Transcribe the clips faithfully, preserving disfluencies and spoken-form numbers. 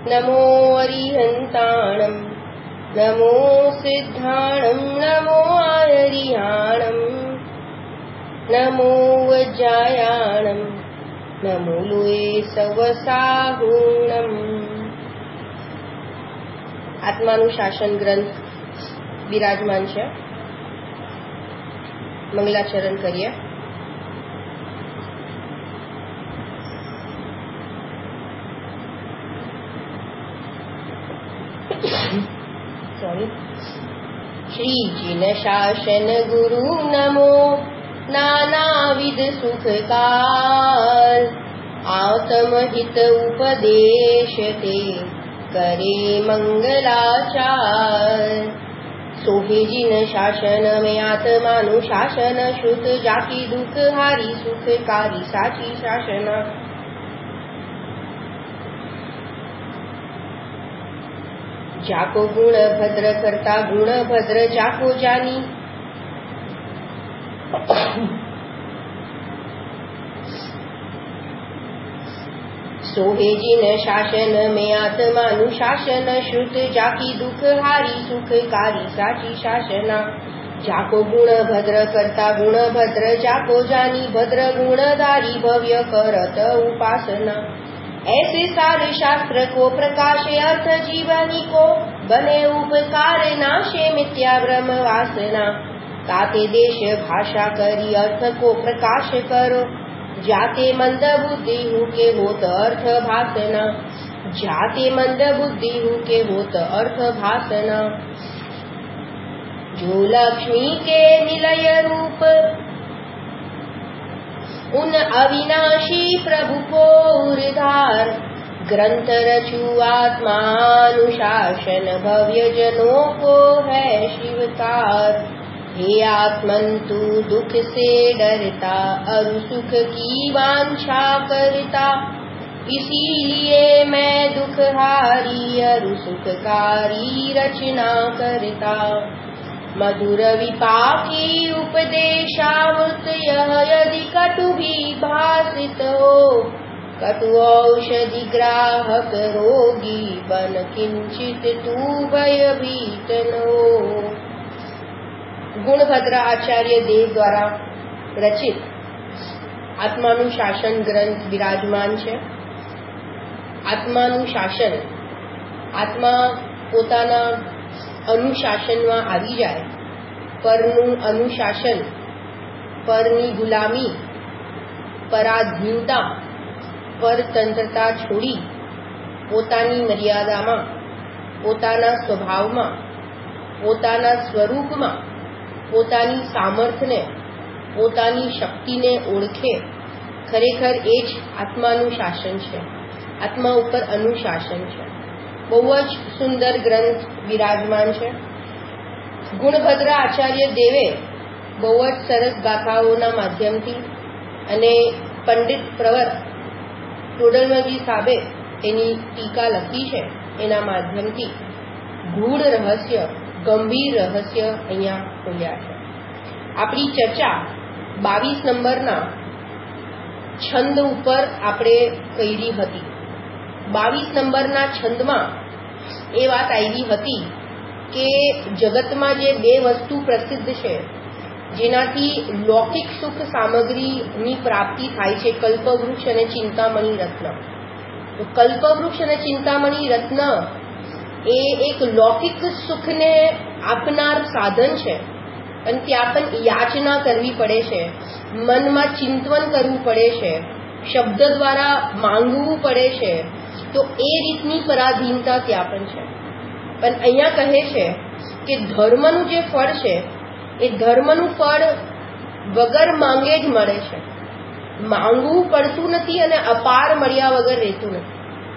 नमो अरिहन्ताणं नमो सिद्धाणं नमो आयरिहाणं नमो वज्रायाणं नमो लुए सवसाहुणम्। आत्मानु शासन ग्रंथ विराजमान છે। मंगलाचरण करिए। सॉरी। श्री जिन शासन गुरु नमो नानाविध सुखकार आत्महित उपदेश ते करे मंगलाचार। सोहे जिन शासन में आत्मानु शासन श्रुत जाकी दुख हारी सुखकारी साची शासन। जाको गुण भद्र करता गुण भद्र जाको जानी सोहे जिन शासन में आत्मानुशासन श्रुत जाकी दुख हारी सुखकारी साची शासना। जाको गुण भद्र करता गुण भद्र जाको जानी भद्र गुणधारी भव्य करत उपासना। ऐसे सारे शास्त्र को प्रकाशे अर्थ जीवनी को बने उपकार नाशे मिथ्या ब्रह्म वासना। ताते देश भाषा करी अर्थ को प्रकाश करो जाते मंद बुद्धि हु के होत अर्थ भासना। जाते मंद बुद्धि हु के होत अर्थ भासना। जो लक्ष्मी के निलय रूप उन अविनाशी प्रभु को उर्धार ग्रंथ रचु आत्मानुशासन भव्य जनों को है शिवकार। हे आत्मन तू दुख से डरता और सुख की वांछा करता इसीलिए मैं दुखहारी और सुखकारी रचना करता। मधुर विपाकी उपदेशामृत यह यदि कटु भी भाषित हो कटु औषधि ग्राहक रोगी बन किंचित तू भयभीत न हो। गुणभद्र आचार्य देव द्वारा रचित आत्मानुशासन ग्रंथ विराजमान છે। આત્માનુશાસન આત્મા પોતાના અનુશાસનમાં આવી જાય પરનું અનુશાસન પરની ગુલામી પરાધીનતા પરતંત્રતા છોડી પોતાની મર્યાદામાં પોતાના સ્વભાવમાં પોતાના સ્વરૂપમાં પોતાની સામર્થ્યને પોતાની શક્તિને ઓળખે ખરેખર એ જ આત્માનું શાસન છે। આત્મા ઉપર અનુશાસન છે। બહુ જ સુંદર ગ્રંથ વિરાજમાન છે। ગુણભદ્ર આચાર્ય દેવે બહુ જ સરસ ગાથાઓના માધ્યમથી અને પંડિત પ્રવર ટોડરમલજી સાહેબે એની ટીકા લખી છે એના માધ્યમથી ગૂઢ રહસ્ય ગંભીર રહસ્ય અહીંયા ખોલ્યા છે। આપણી ચર્ચા બાવીસ નંબરના છંદ ઉપર આપણે કરી હતી। બાવીસ નંબરના છંદમાં એ વાત આવી હતી કે જગતમાં જે બે વસ્તુ પ્રસિદ્ધ છે જેનાથી લૌકિક સુખ સામગ્રીની પ્રાપ્તિ થાય છે કલ્પવૃક્ષ અને ચિંતામણી રત્ન। તો કલ્પવૃક્ષ અને ચિંતામણી રત્ન એ એક લૌકિક સુખને આપનાર સાધન છે અને ત્યાં પણ યાચના કરવી પડે છે મનમાં ચિંતન કરવું પડે છે શબ્દ દ્વારા માંગવું પડે છે। તો એ રીતની પરાધીનતા ત્યાં પણ છે। પણ અહીંયા કહે છે કે ધર્મનું જે ફળ છે એ ધર્મનું ફળ વગર માંગે જ મળે છે। માંગવું પડતું નથી અને અપાર મળ્યા વગર રહેતું નથી।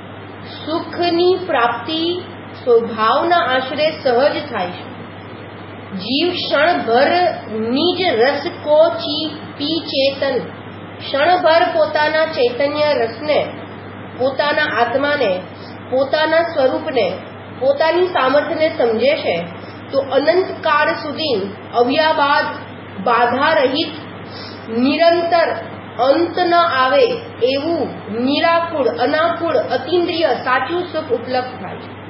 સુખની પ્રાપ્તિ સ્વભાવના આશરે સહજ થાય છે। जीव क्षण भर निज रस को पी चेतन क्षण भर पोताना चैतन्य रसने पोताना आत्माने पोताना स्वरूपने पोतानी सामर्थ्यने समझे छे तो अनंत काल सुधी अव्याबाद बाधा रहित निरंतर અંત ન આવે એવું નિરાકુળ, અનાકુળ, અતિન્દ્રિય સાચું સુખ ઉપલબ્ધ થાય છે.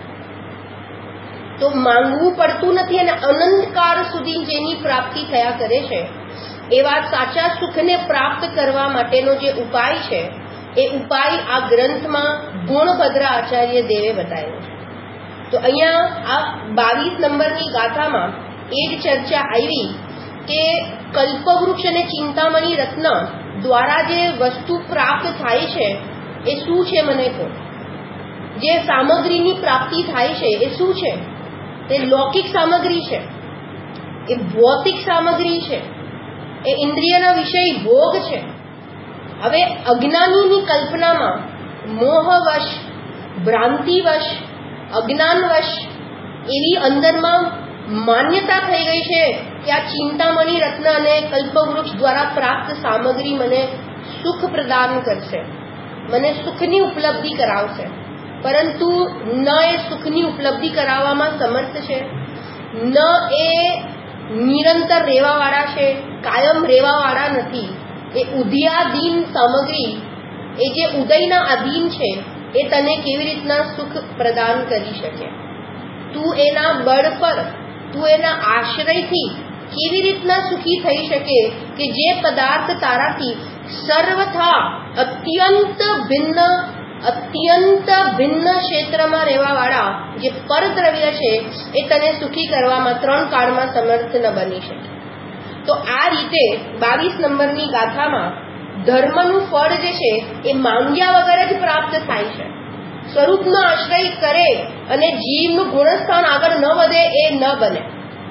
તો માંગવું પડતું નથી અને અનંતકાળ સુધી જેની પ્રાપ્તિ થયા કરે છે, એવા સાચા સુખને પ્રાપ્ત કરવા માટેનો જે ઉપાય છે એ ઉપાય આ ગ્રંથમાં ગુણભદ્ર આચાર્ય દેવે બતાવ્યો છે. તો અહીંયા આ બાવીસ નંબરની ગાથામાં એ જ ચર્ચા આવી કે કલ્પવૃક્ષ અને ચિંતામણી રત્ન દ્વારા જે વસ્તુ પ્રાપ્ત થાય છે એ શું છે મને કહો. જે સામગ્રીની પ્રાપ્તિ થાય છે એ શું છે? તે લૌકિક સામગ્રી છે, એ ભૌતિક સામગ્રી છે, એ ઇન્દ્રિયના વિષય ભોગ છે. હવે અજ્ઞાનીની કલ્પનામાં મોહવશ, ભ્રાંતિવશ, અજ્ઞાનવશ એવી અંદરમાં માન્યતા થઈ ગઈ છે કે આ ચિંતામણી રત્ન અને કલ્પવૃક્ષ દ્વારા પ્રાપ્ત સામગ્રી મને સુખ પ્રદાન કરશે, મને સુખની ઉપલબ્ધિ કરાવશે. પરંતુ ન એ સુખની ઉપલબ્ધિ કરાવવામાં સમર્થ છે, ન એ નિરંતર રહેવાવાળા છે, કાયમ રહેવાવાળા નથી. એ ઉદયાધીન સામગ્રી, એ જે ઉદયના આધીન છે, એ તને કેવી રીતના સુખ પ્રદાન કરી શકે? તું એના બળ પર, તું એના આશ્રયથી કેવી રીતના સુખી થઈ શકે કે જે પદાર્થ તારાથી સર્વથા અત્યંત ભિન્ન અત્યંત ભિન્ન ક્ષેત્રમાં રહેવાવાળા જે પરદ્રવ્ય છે એ તને સુખી કરવામાં ત્રણ કાળમાં સમર્થ ન બની શકે. તો આ રીતે બાવીસ નંબરની ગાથામાં ધર્મનું ફળ જે છે એ માંગ્યા વગર જ પ્રાપ્ત થાય છે. સ્વરૂપનો આશ્રય કરે અને જીવનું ગુણસ્થાન આગળ ન વધે એ ન બને.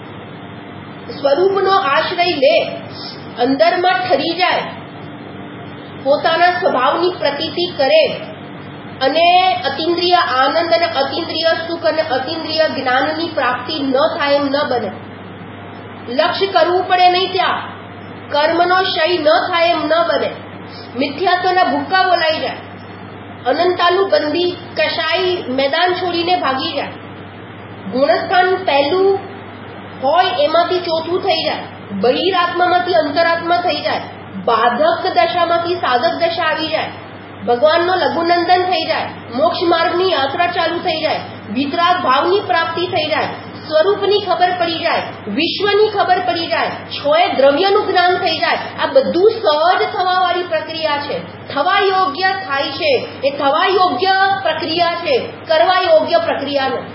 સ્વરૂપનો આશ્રય લે, અંદરમાં ઠરી જાય, પોતાના સ્વભાવની પ્રતીતિ કરે અને અતિન્દ્રિય આનંદ અને અતિન્દ્રિય સુખ અને અતિન્દ્રિય જ્ઞાનની પ્રાપ્તિ ન થાય એમ ન બને. લક્ષ્ય કરવું પડે નહીં, ત્યાં કર્મનો ક્ષય ન થાય એમ ન બને. મિથ્યાત્વના ભૂક્કા બોલાઈ જાય, અનંતાનું બંદી કશાય મેદાન છોડીને ભાગી જાય. ગુણસ્થાન પહેલું હોય એમાંથી ચોથું થઈ જાય, બહિરાત્મામાંથી અંતરાત્મા થઈ જાય, બાધક દશામાંથી સાધક દશા આવી જાય, ભગવાનનો લઘુનંદન થઈ જાય, મોક્ષ માર્ગની યાત્રા ચાલુ થઈ જાય, વિતરાગ ભાવની પ્રાપ્તિ થઈ જાય, સ્વરૂપની ખબર પડી જાય, વિશ્વની ખબર પડી જાય, છોએ દ્રવ્યનું જ્ઞાન થઈ જાય. આ બધું સહજ થવા વાળી પ્રક્રિયા છે, થવા યોગ્ય થાય છે. એ થવા યોગ્ય પ્રક્રિયા છે, કરવા યોગ્ય પ્રક્રિયા નથી.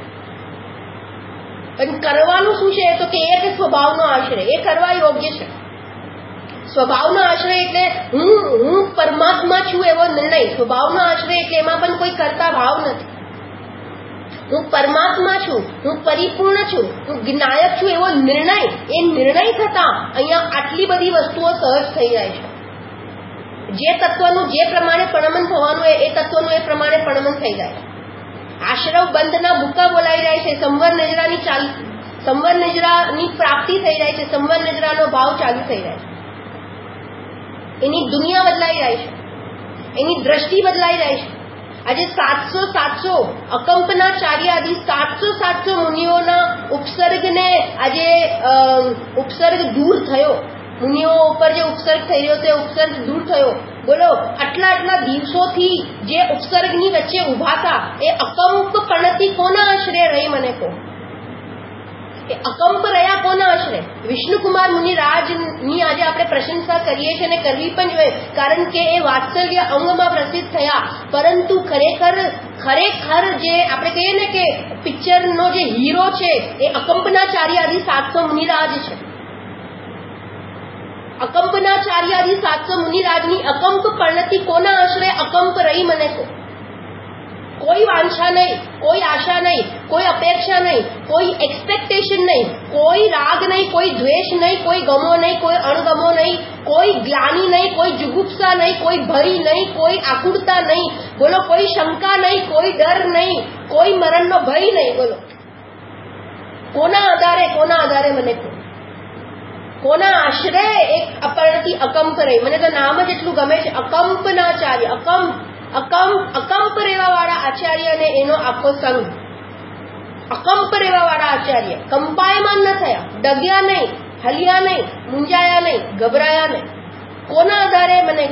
પણ કરવાનું શું છે તો કે એક સ્વભાવનો આશ્રય, એ કરવા યોગ્ય છે. સ્વભાવનો આશ્રય એટલે હું હું પરમાત્મા છું એવો નિર્ણય. સ્વભાવનો આશ્રય એટલે એમાં પણ કોઈ કરતા ભાવ નથી. હું પરમાત્મા છું, હું પરિપૂર્ણ છું, હું જ્ઞાયક છું એવો નિર્ણય. એ નિર્ણય થતા અહીંયા આટલી બધી વસ્તુઓ સહજ થઈ જાય છે. જે તત્વનું જે પ્રમાણે પણમન થવાનું હોય એ તત્વનું એ પ્રમાણે પણમન થઈ જાય છે. આશ્રવ બંધના ભૂકા બોલાઈ જાય છે, સંવર નજરાની ચાલ સંવર નજરાની પ્રાપ્તિ થઈ જાય છે, સંવર નજરાનો ભાવ ચાલુ થઈ જાય છે. એની દુનિયા બદલાઈ જાય છે, એની દ્રષ્ટિ બદલાઈ જાય છે. આજે સાતસો સાતસો અકંપનાચાર્ય આદિ સાતસો સાતસો મુનિઓના ઉપસર્ગને આજે ઉપસર્ગ દૂર થયો, મુનિઓ ઉપર જે ઉપસર્ગ થઈ રહ્યો તે ઉપસર્ગ દૂર થયો. બોલો, આટલા આટલા દિવસોથી જે ઉપસર્ગની વચ્ચે ઉભા હતા એ અકંપ પણતી કોના આશ્રય રહી? મને કહો, એ અકંપ રહ્યા કોના આશ્રય? વિષ્ણુકુમાર મુનિરાજની આજે આપણે પ્રશંસા કરીએ છીએ અને કરવી પણ જોઈએ, કારણ કે એ વાત્સલ્ય અંગમાં પ્રસિદ્ધ થયા. પરંતુ ખરેખર ખરેખર જે આપણે કહીએ ને કે પિક્ચરનો જે હીરો છે એ અકંપનાચાર્ય આદિ સાતસો મુનિરાજ છે. અકંપનાચાર્ય આદિ સાતસો મુનિરાજની અકંપ પણતી કોના આશ્રય અકંપ રહી? મને કહો. કોઈ વાંછા નહીં, કોઈ આશા નહીં, કોઈ અપેક્ષા નહીં, કોઈ એક્સપેક્ટેશન નહીં, કોઈ રાગ નહીં, કોઈ દ્વેષ નહીં, કોઈ ગમો નહીં, કોઈ અણગમો નહીં, કોઈ ગ્લાની નહીં, કોઈ જુગુપ્સા નહીં, કોઈ ભય નહીં, કોઈ આકુળતા નહીં. બોલો, કોઈ શંકા નહીં, કોઈ ડર નહીં, કોઈ મરણનો ભય નહીં. બોલો, કોના આધારે કોના આધારે મને કહો, કોના આશ્રય એક અપરણથી અકંપ રહી? મને તો નામ જ એટલું ગમે છે, અકંપનાચાર્ય. અકંપ અકંપ અકંપ રહેવા વાળા આચાર્ય અને એનો આખો સંઘ. અકંપ રહેવા વાળા આચાર્ય કંપાયમાન ન થયા, ડગ્યા નહીં, હલ્યા નહીં, મુંજાયા નહીં, ગભરાયા નહીં. કોના આધારે મને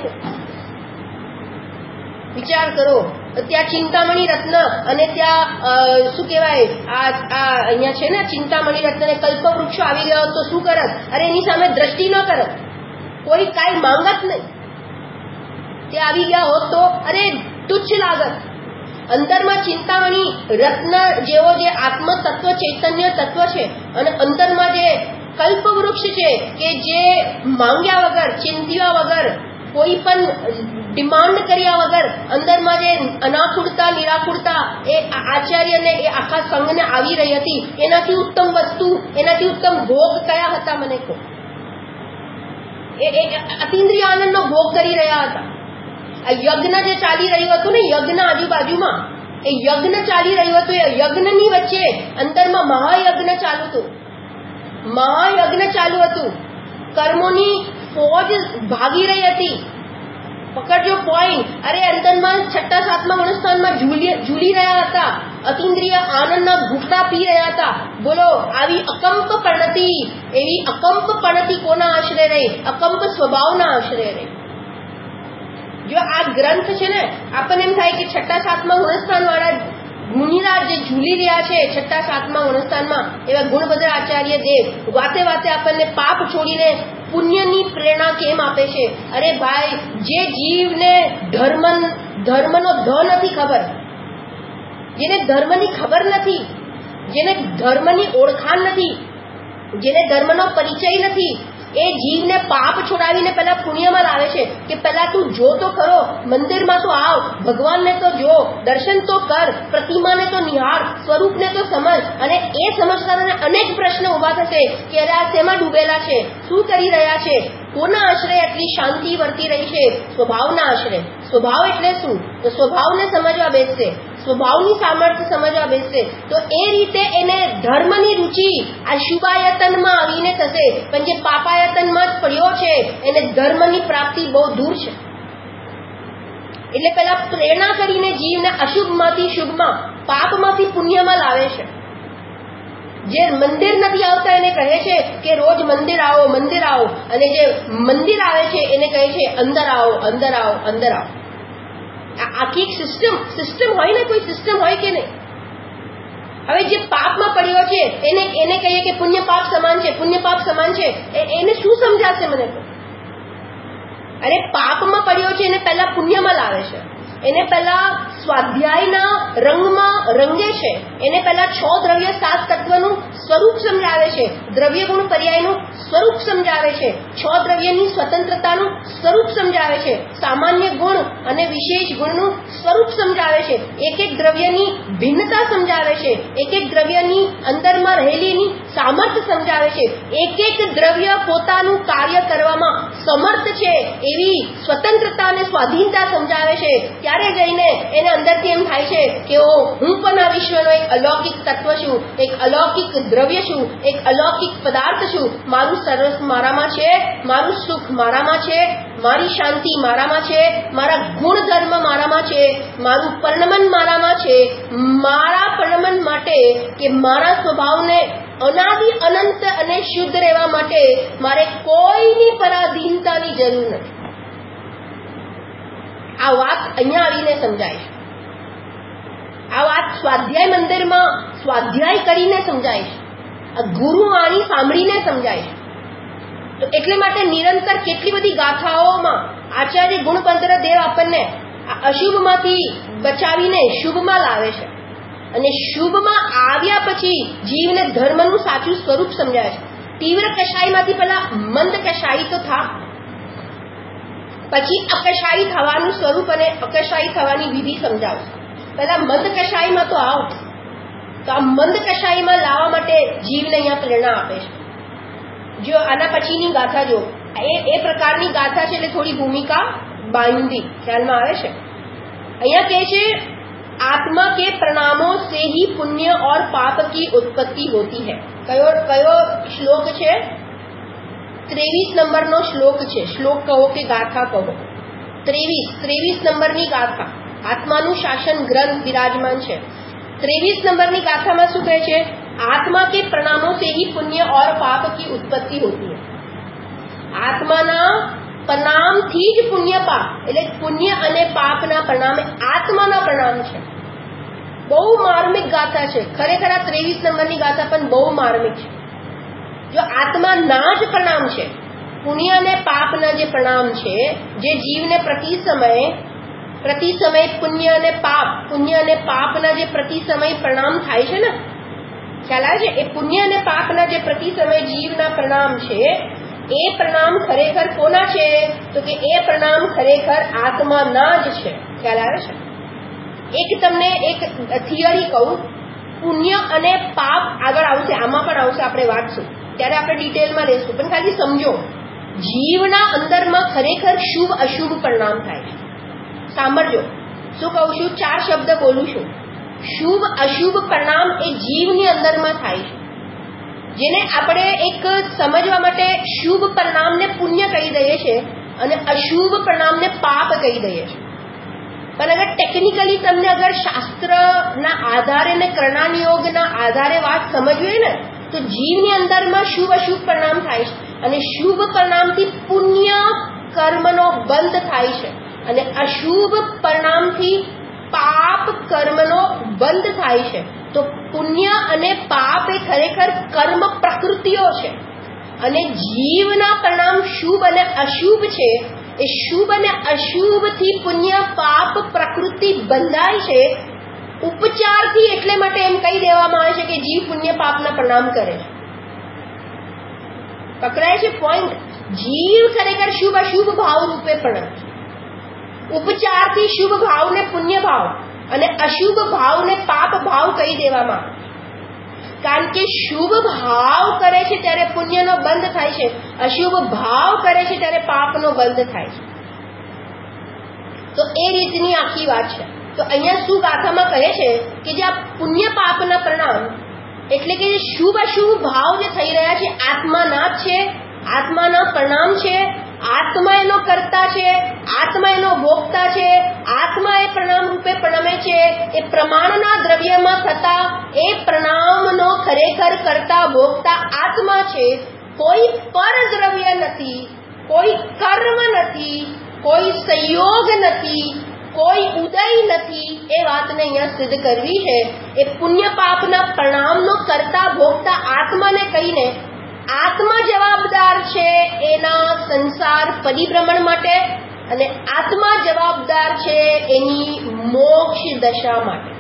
વિચાર કરો. ત્યાં ચિંતામણી રત્ન અને ત્યાં શું કહેવાય આ આ અહીંયા છે ને ચિંતામણી રત્ન ને કલ્પવૃક્ષો આવી ગયો તો શું કરત? અરે એની સામે દ્રષ્ટિ ન કરત, કોઈ કાંઈ માંગત નહીં. તે આવી ગયા હોત તો અરે તુચ્છ લાગત. અંતરમાં ચિંતામણી રત્ન જેવો જે આત્મ તત્વ ચૈતન્ય તત્વ છે અને અંતરમાં જે કલ્પવૃક્ષ છે કે જે માંગ્યા વગર ચિંત્યા વગર કોઈ પણ ડિમાન્ડ કર્યા વગર અંદરમાં જે અનાકુળતા નિરાકુળતા એ આચાર્યને એ આખા સંઘને આવી રહી હતી, એનાથી ઉત્તમ વસ્તુ એનાથી ઉત્તમ ભોગ કયા હતા? મને કહો. એ અતિન્દ્રિય આનંદનો ભોગ કરી રહ્યા હતા. આ યજ્ઞ જે ચાલી રહ્યું હતું ને, યજ્ઞ આજુબાજુમાં એ યજ્ઞ ચાલી રહ્યું હતું. એ યજ્ઞની વચ્ચે અંદરમાં મહાયજ્ઞ ચાલુ હતું. મહાયજ્ઞ ચાલુ હતું. કર્મોની ફોજ ભાગી રહી હતી. પકડજો પોઈન્ટ. અરે અંતરમાં છઠ્ઠા સાતમા મનસ્થાનમાં ઝૂલી રહ્યા હતા. અતિન્દ્રિય આનંદના ઘૂંટડા પી રહ્યા હતા. બોલો, આવી અકંપ પ્રણતિ, એવી અકંપ પ્રણતિ કોના આશ્રય રહી? અકંપ સ્વભાવના આશ્રય રહી. જો આ ગ્રંથ છે ને, આપણને એમ થાય કે છઠ્ઠા સાતમા ગુણસ્થાન વાળા મુનિરાજ જે ઝૂલી રહ્યા છે છઠ્ઠા સાતમા ગુણસ્થાનમાં, એવા ગુણભદ્ર આચાર્ય દેવ વાતે વાતે આપણને પાપ છોડીને પુણ્યની પ્રેરણા કેમ આપે છે? અરે ભાઈ, જે જીવને ધર્મ ધર્મનો ધ નથી ખબર, જેને ધર્મની ખબર નથી, જેને ધર્મની ઓળખાણ નથી, જેને ધર્મનો પરિચય નથી, એ જીવને પાપ છોડાવીને પેલા પુણ્યમાં લાવે છે કે પેલા તું જો તો ખરો, મંદિરમાં તો આવ, ભગવાનને તો જો, દર્શન તો કર, પ્રતિમાને તો નિહાળ, સ્વરૂપને તો સમજ. અને એ સમજતાને અનેક પ્રશ્ન ઉભા થશે કે અરે આ શેમાં ડૂબેલા છે, શું કરી રહ્યા છે, કોના આશ્રય આટલી શાંતિ વર્તી રહી છે? સ્વભાવના આશ્રય. સ્વભાવ એટલે શું? તો સ્વભાવને સમજવા બેસશે, સ્વભાવની સામર્થ્ય સમજવા બેસશે તો એ રીતે એને ધર્મની રુચિ આ શુભાયતનમાં આવીને થશે. પણ જે પાપાયતનમાં જ પડ્યો છે એને ધર્મની પ્રાપ્તિ બહુ દૂર છે. એટલે પેલા પ્રેરણા કરીને જીવને અશુભમાંથી શુભમાં, પાપમાંથી પુણ્યમાં લાવે છે. જે મંદિર નથી આવતા એને કહે છે કે રોજ મંદિર આવો, મંદિર આવો, અને જે મંદિર આવે છે એને કહે છે અંદર આવો, અંદર આવો, અંદર આવો. આખી એક સિસ્ટમ સિસ્ટમ હોય ને, કોઈ સિસ્ટમ હોય કે નહીં? હવે જે પાપમાં પડ્યો છે એને એને કહીએ કે પુણ્ય પાપ સમાન છે, પુણ્ય પાપ સમાન છે, એને શું સમજાશે મને? તો અરે પાપમાં પડ્યો છે એને પહેલા પુણ્યમાં લાવે છે, એને પહેલા સ્વાધ્યાયના રંગમાં રંગે છે, એને પહેલા છ દ્રવ્ય સાત તત્વનું સ્વરૂપ સમજાવે છે, દ્રવ્ય ગુણ પર્યાયનું સ્વરૂપ સમજાવે છે, છ દ્રવ્યની સ્વતંત્રતાનું સ્વરૂપ સમજાવે છે, સામાન્ય ગુણ અને વિશેષ ગુણનું સ્વરૂપ સમજાવે છે, એક એક દ્રવ્યની ભિન્નતા સમજાવે છે, એક એક દ્રવ્યની અંદરમાં રહેલીની સામર્થ્ય સમજાવે છે, એક એક દ્રવ્ય પોતાનું કાર્ય કરવામાં સમર્થ છે એવી સ્વતંત્રતા અને સ્વાધીનતા સમજાવે છે. ત્યારે જઈને એને અંદરથી એમ થાય છે કે ઓ, હું પણ આ વિશ્વનો એક અલૌકિક તત્વ છું, એક અલૌકિક દ્રવ્ય છું, એક અલૌકિક પદાર્થ છું. મારું સર્વસ્વ મારામાં છે, મારું સુખ મારામાં છે, મારી શાંતિ મારામાં છે, મારા ગુણધર્મ મારામાં છે, મારું પરિણમન મારામાં છે. મારા પરિણમન માટે કે મારા સ્વભાવને અનાદિ અનંત અને શુદ્ધ રહેવા માટે મારે કોઈની પરાધીનતાની જરૂર નથી. આ વાત અહીંયા આવીને સમજાય છે. આ વાત સ્વાધ્યાય મંદિરમાં સ્વાધ્યાય કરીને સમજાય છે, આ ગુરુવાણી સાંભળીને સમજાય છે. તો એટલે માટે નિરંતર કેટલી બધી ગાથાઓમાં આચાર્ય ગુણપંત્ર દેવ આપણને અશુભમાંથી બચાવીને શુભમાં લાવે છે, અને શુભમાં આવ્યા પછી જીવને ધર્મનું સાચું સ્વરૂપ સમજાય છે. તીવ્ર કશાયમાંથી પેલા મંદ કશાયી તો થા, પછી અકશાયી થવાનું સ્વરૂપ અને અકશાયી થવાની વિધિ સમજાવો. પેલા મંદ કશાયીમાં તો આવો. તો આ મંદ કશાયીમાં લાવવા માટે જીવને અહીંયા પ્રેરણા આપે છે. જો આના પછીની ગાથા જો એ એ પ્રકારની ગાથા છે, એટલે થોડી ભૂમિકા બાંધી ખ્યાલમાં આવે છે. અહીંયા કહે છે आत्मा के प्रणामों से ही पुण्य और पाप की उत्पत्ति होती है. कयो कयो श्लोक છે? ત્રેવીસ નંબરનો શ્લોક છે. શ્લોક કહો કે ગાથા કહો. ત્રેવીસ ત્રેવીસ નંબરની ગાથા. આત્માનું શાસન ગ્રંથ વિરાજમાન છે. ત્રેવીસ નંબરની ગાથામાં શું કહે છે? आत्मा के प्रणामों से ही पुण्य और पाप की उत्पत्ति होती है. आत्माના પ્રણામથી જ પુણ્ય પાપ, એટલે પુણ્ય અને પાપના પરિણામે આત્માના પરિણામ છે. બહુ માર્મિક ગાથા છે ખરેખર. આ ત્રેવીસ નંબરની ગાથા પણ બહુ માર્મિક છે. જો આત્માના જ પરિણામ છે, પુણ્ય અને પાપના જે પરિણામ છે, જે જીવને પ્રતિ સમયે પ્રતિ સમય પુણ્ય અને પાપ પુણ્ય અને પાપના જે પ્રતિ સમય પરિણામ થાય છે ને, ખ્યાલ આવે છે? એ પુણ્ય અને પાપના જે પ્રતિ સમય જીવના પરિણામ છે, એ પરિણામ ખરેખર કોના છે? તો કે એ પરિણામ ખરેખર આત્માના જ છે. ખ્યાલ આવે છે? એક તમને એક થિયરી કહું, પુણ્ય અને પાપ આગળ આવશે, આમાં પણ આવશે, આપણે વાંચશું ત્યારે આપણે ડિટેલમાં લેશું, પણ ખાલી સમજો જીવના અંદરમાં ખરેખર શુભ અશુભ પરિણામ થાય છે. સાંભળજો શું કહું છું, ચાર શબ્દ બોલું છું. શુભ અશુભ પરિણામ એ જીવની અંદરમાં થાય છે, જેને આપણે એક સમજવા માટે શુભ પરિણામને પુણ્ય કહી દઈએ છીએ અને અશુભ પરિણામને પાપ કહી દઈએ છીએ. પણ અગર ટેકનિકલી તમને અગર શાસ્ત્રના આધારે ને કર્ણાનિયોગના આધારે વાત સમજવી હોય ને, તો જીવની અંદરમાં શુભ અશુભ પરિણામ થાય છે અને શુભ પરિણામથી પુણ્ય કર્મનો બંધ થાય છે અને અશુભ પરિણામથી પાપ કર્મનો બંધ થાય છે. તો પુણ્ય અને પાપ એ ખરેખર કર્મ પ્રકૃતિઓ છે અને જીવના પરિણામ શુભ અને અશુભ છે. એ શુભ અને અશુભથી પુણ્ય પાપ પ્રકૃતિ બંધાય છે ઉપચારથી. એટલે માટે એમ કહી દેવામાં આવે છે કે જીવ પુણ્ય પાપના પરિણામ કરે છે. પકડાય છે પોઈન્ટ? જીવ ખરેખર શુભ અશુભ ભાવ રૂપે પણ ઉપચારથી શુભ ભાવને પુણ્ય ભાવ અને અશુભ ભાવને પાપ ભાવ કહી દેવામાં આવે. કારણ કે શુભ ભાવ કરે છે ત્યારે પુણ્યનો બંધ થાય છે, અશુભ ભાવ કરે છે ત્યારે પાપનો બંધ થાય છે. તો એ રીતની આખી વાત છે. તો અહીંયા શું ગાથામાં કહે છે કે જે આ પુણ્ય પાપના પરિણામ એટલે કે જે શુભ અશુભ ભાવ જે થઈ રહ્યા છે આત્માના જ છે, આત્માના પરિણામ છે. આત્મા એનો કર્તા છે, આત્મા એનો ભોગતા છે, આત્મા એ પરિણામ રૂપે પ્રણમે છે. એ પ્રમાણના દ્રવ્યમાં થતા એ પરિણામનો ખરેખર કરતા ભોગતા આત્મા છે. કોઈ પર દ્રવ્ય નથી, કોઈ કર્મ નથી, કોઈ સંયોગ નથી, કોઈ ઉદય નથી. એ વાતને અહીંયા સિદ્ધ કરવી છે. એ પુણ્ય પાપના પરિણામનો કરતા ભોગતા આત્માને કહીને આત્મા જવાબદાર છે એના સંસાર પરિભ્રમણ માટે અને આત્મા જવાબદાર છે એની મોક્ષ દશા માટે.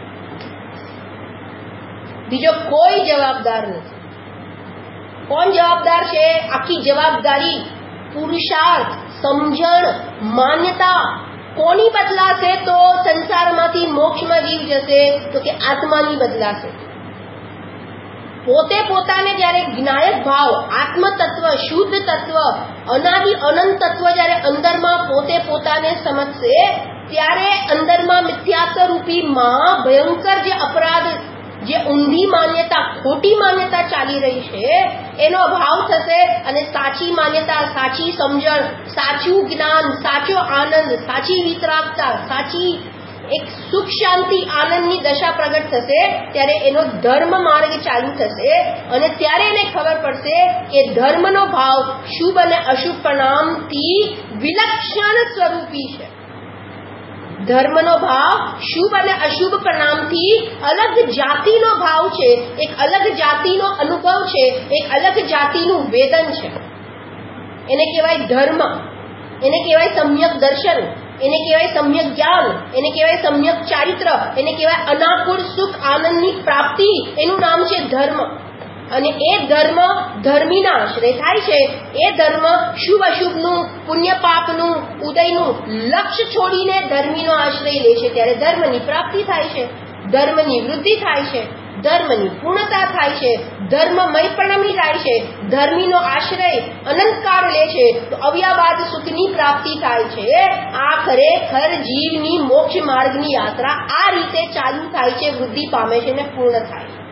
બીજો કોઈ જવાબદાર નથી. કોણ જવાબદાર છે? આખી જવાબદારી, પુરુષાર્થ, સમજણ, માન્યતા કોની બદલાશે? તો સંસારમાંથી મોક્ષમાં જીવ જશે તો કે આત્માની બદલાશે. પોતે પોતાને જ્યારે જ્ઞાયક ભાવ, આત્મ તત્વ, શુદ્ધ તત્વ, અનાદિ અનંત તત્વ જ્યારે અંદરમાં પોતે પોતાને સમજશે ત્યારે અંદરમાં મિથ્યાત્વ રૂપી માં ભયંકર જે અપરાધ, જે ઊંધી માન્યતા, ખોટી માન્યતા ચાલી રહી છે એનો અભાવ થશે અને સાચી માન્યતા, સાચી સમજણ, સાચું જ્ઞાન, સાચો આનંદ, સાચી વિતરાગતા, સાચી એક સુખ શાંતિ આનંદની દશા પ્રગટ થશે. ત્યારે એનો ધર્મ માર્ગ ચાલુ થશે અને ત્યારે એને ખબર પડશે કે ધર્મનો ભાવ શુભ અને અશુભ પરિણામથી વિલક્ષણ સ્વરૂપી છે. ધર્મનો ભાવ શુભ અને અશુભ પરિણામથી અલગ જાતિનો ભાવ છે, એક અલગ જાતિનો અનુભવ છે, એક અલગ જાતિનું વેદન છે. એને કહેવાય ધર્મ, એને કહેવાય સમ્યક દર્શન, એને કહેવાય સમ્યક જ્ઞાન, એને કહેવાય સમ્યક ચારિત્ર, એને કહેવાય અનાકુળ સુખ આનંદની પ્રાપ્તિ. એનું નામ છે ધર્મ. અને એ ધર્મ ધર્મીના આશ્રય થાય છે. એ ધર્મ શુભ અશુભનું, પુણ્ય પાપનું, ઉદયનું લક્ષ્ય છોડીને ધર્મીનો આશ્રય લે છે ત્યારે ધર્મની પ્રાપ્તિ થાય છે, ધર્મની વૃદ્ધિ થાય છે, ધર્મની પૂર્ણતા થાય છે, ધર્મમય પરિણમી જાય છે. ધર્મીનો આશ્રય અનંતકાળ લે છે તો અવ્યાબાદ સુખની પ્રાપ્તિ થાય છે. આ ખરેખર જીવની મોક્ષ માર્ગની યાત્રા આ રીતે ચાલુ થાય છે, વૃદ્ધિ પામે છે અને પૂર્ણ થાય છે.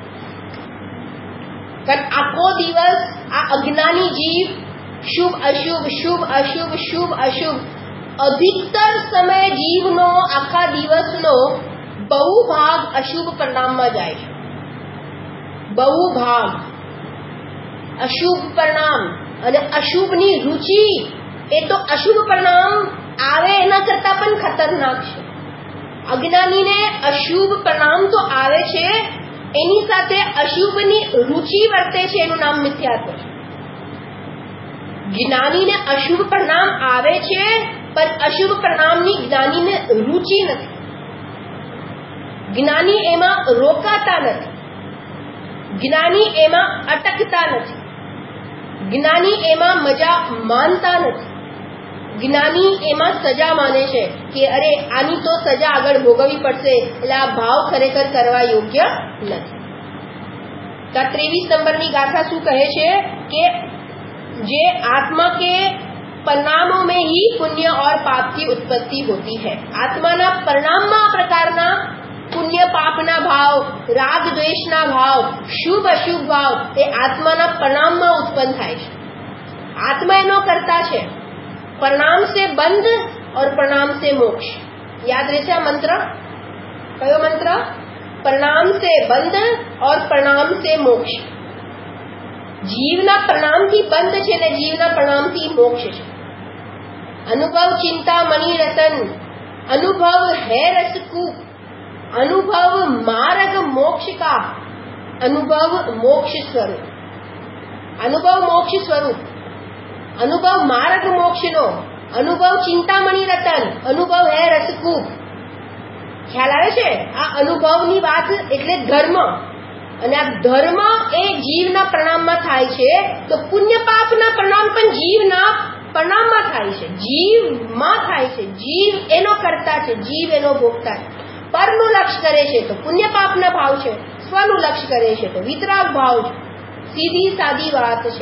કારણ આખો દિવસ આ અજ્ઞાની જીવ શુભ અશુભ શુભ અશુભ શુભ અશુભ અધિકતર સમય જીવનો આખા દિવસનો બહુ ભાગ અશુભ પરિણામમાં જાય છે. બહુ ભાગ અશુભ પરિણામ અને અશુભની રુચિ એ તો અશુભ પરિણામ આવે એના કરતા પણ ખતરનાક છે. અજ્ઞાનીને અશુભ પરિણામ તો આવે છે, એની સાથે અશુભની રુચિ વર્તે છે, એનું નામ મિથ્યાત્વ છે. જ્ઞાનીને અશુભ પરિણામ આવે છે, પણ અશુભ પરિણામની જ્ઞાનીને રુચિ નથી. જ્ઞાની એમાં રોકાતા નથી, જ્ઞાની એમાં અટકતા નથી, જ્ઞાની એમાં મજા માનતા નથી. જ્ઞાની એમાં સજા માને છે કે અરે આની તો સજા આગળ ભોગવવી પડશે, એટલે આ ભાવ ખરેખર કરવા યોગ્ય નથી. તો ત્રેવીસ નંબરની ગાથા શું કહે છે કે જે आत्मा के परिणामों में ही पुण्य और पाप की उत्पत्ति होती है. आत्माना परिणामમાં આ પ્રકારના પુણ્ય પાપના ભાવ, રાગ દ્વેષના ભાવ, શુભ અશુભ ભાવ એ આત્માના પરિણામમાં ઉત્પન્ન થાય છે. આત્મા એનો કરતા છે. परिणाम से बंध और परिणाम से मोक्ष. याद रहશે આ મંત્ર? કયો મંત્ર? परिणाम से बंध और परिणाम से मोक्ष. જીવના પરિણામથી બંધ છે ને જીવના પરિણામથી મોક્ષ છે. અનુભવ ચિંતા મણિ રતન, અનુભવ है रसकूप, अनुभव मार्ग मोक्ष का, अनुभव मोक्ष स्वरूप. अनुभव मोक्ष स्वरूप, अनुभव मार्ग मोक्ष नो, अनुभव चिंतामणि रतन, अनुभव है रसकूप. ખ્યાલ આવે છે? આ અનુભવની વાત એટલે ધર્મ, અને આ ધર્મ એ જીવના પરિણામમાં થાય છે. તો પુણ્ય પાપના પરિણામ પણ જીવના પરિણામમાં થાય છે, જીવમાં થાય છે. જીવ એનો કરતા છે, જીવ એનો ભોગતા છે. પરનું લક્ષ્ય કરે છે તો પુણ્ય પાપના ભાવ છે, સ્વનું લક્ષ્ય કરે છે તો વિતરાગ ભાવ છે. સીધી સાદી વાત છે.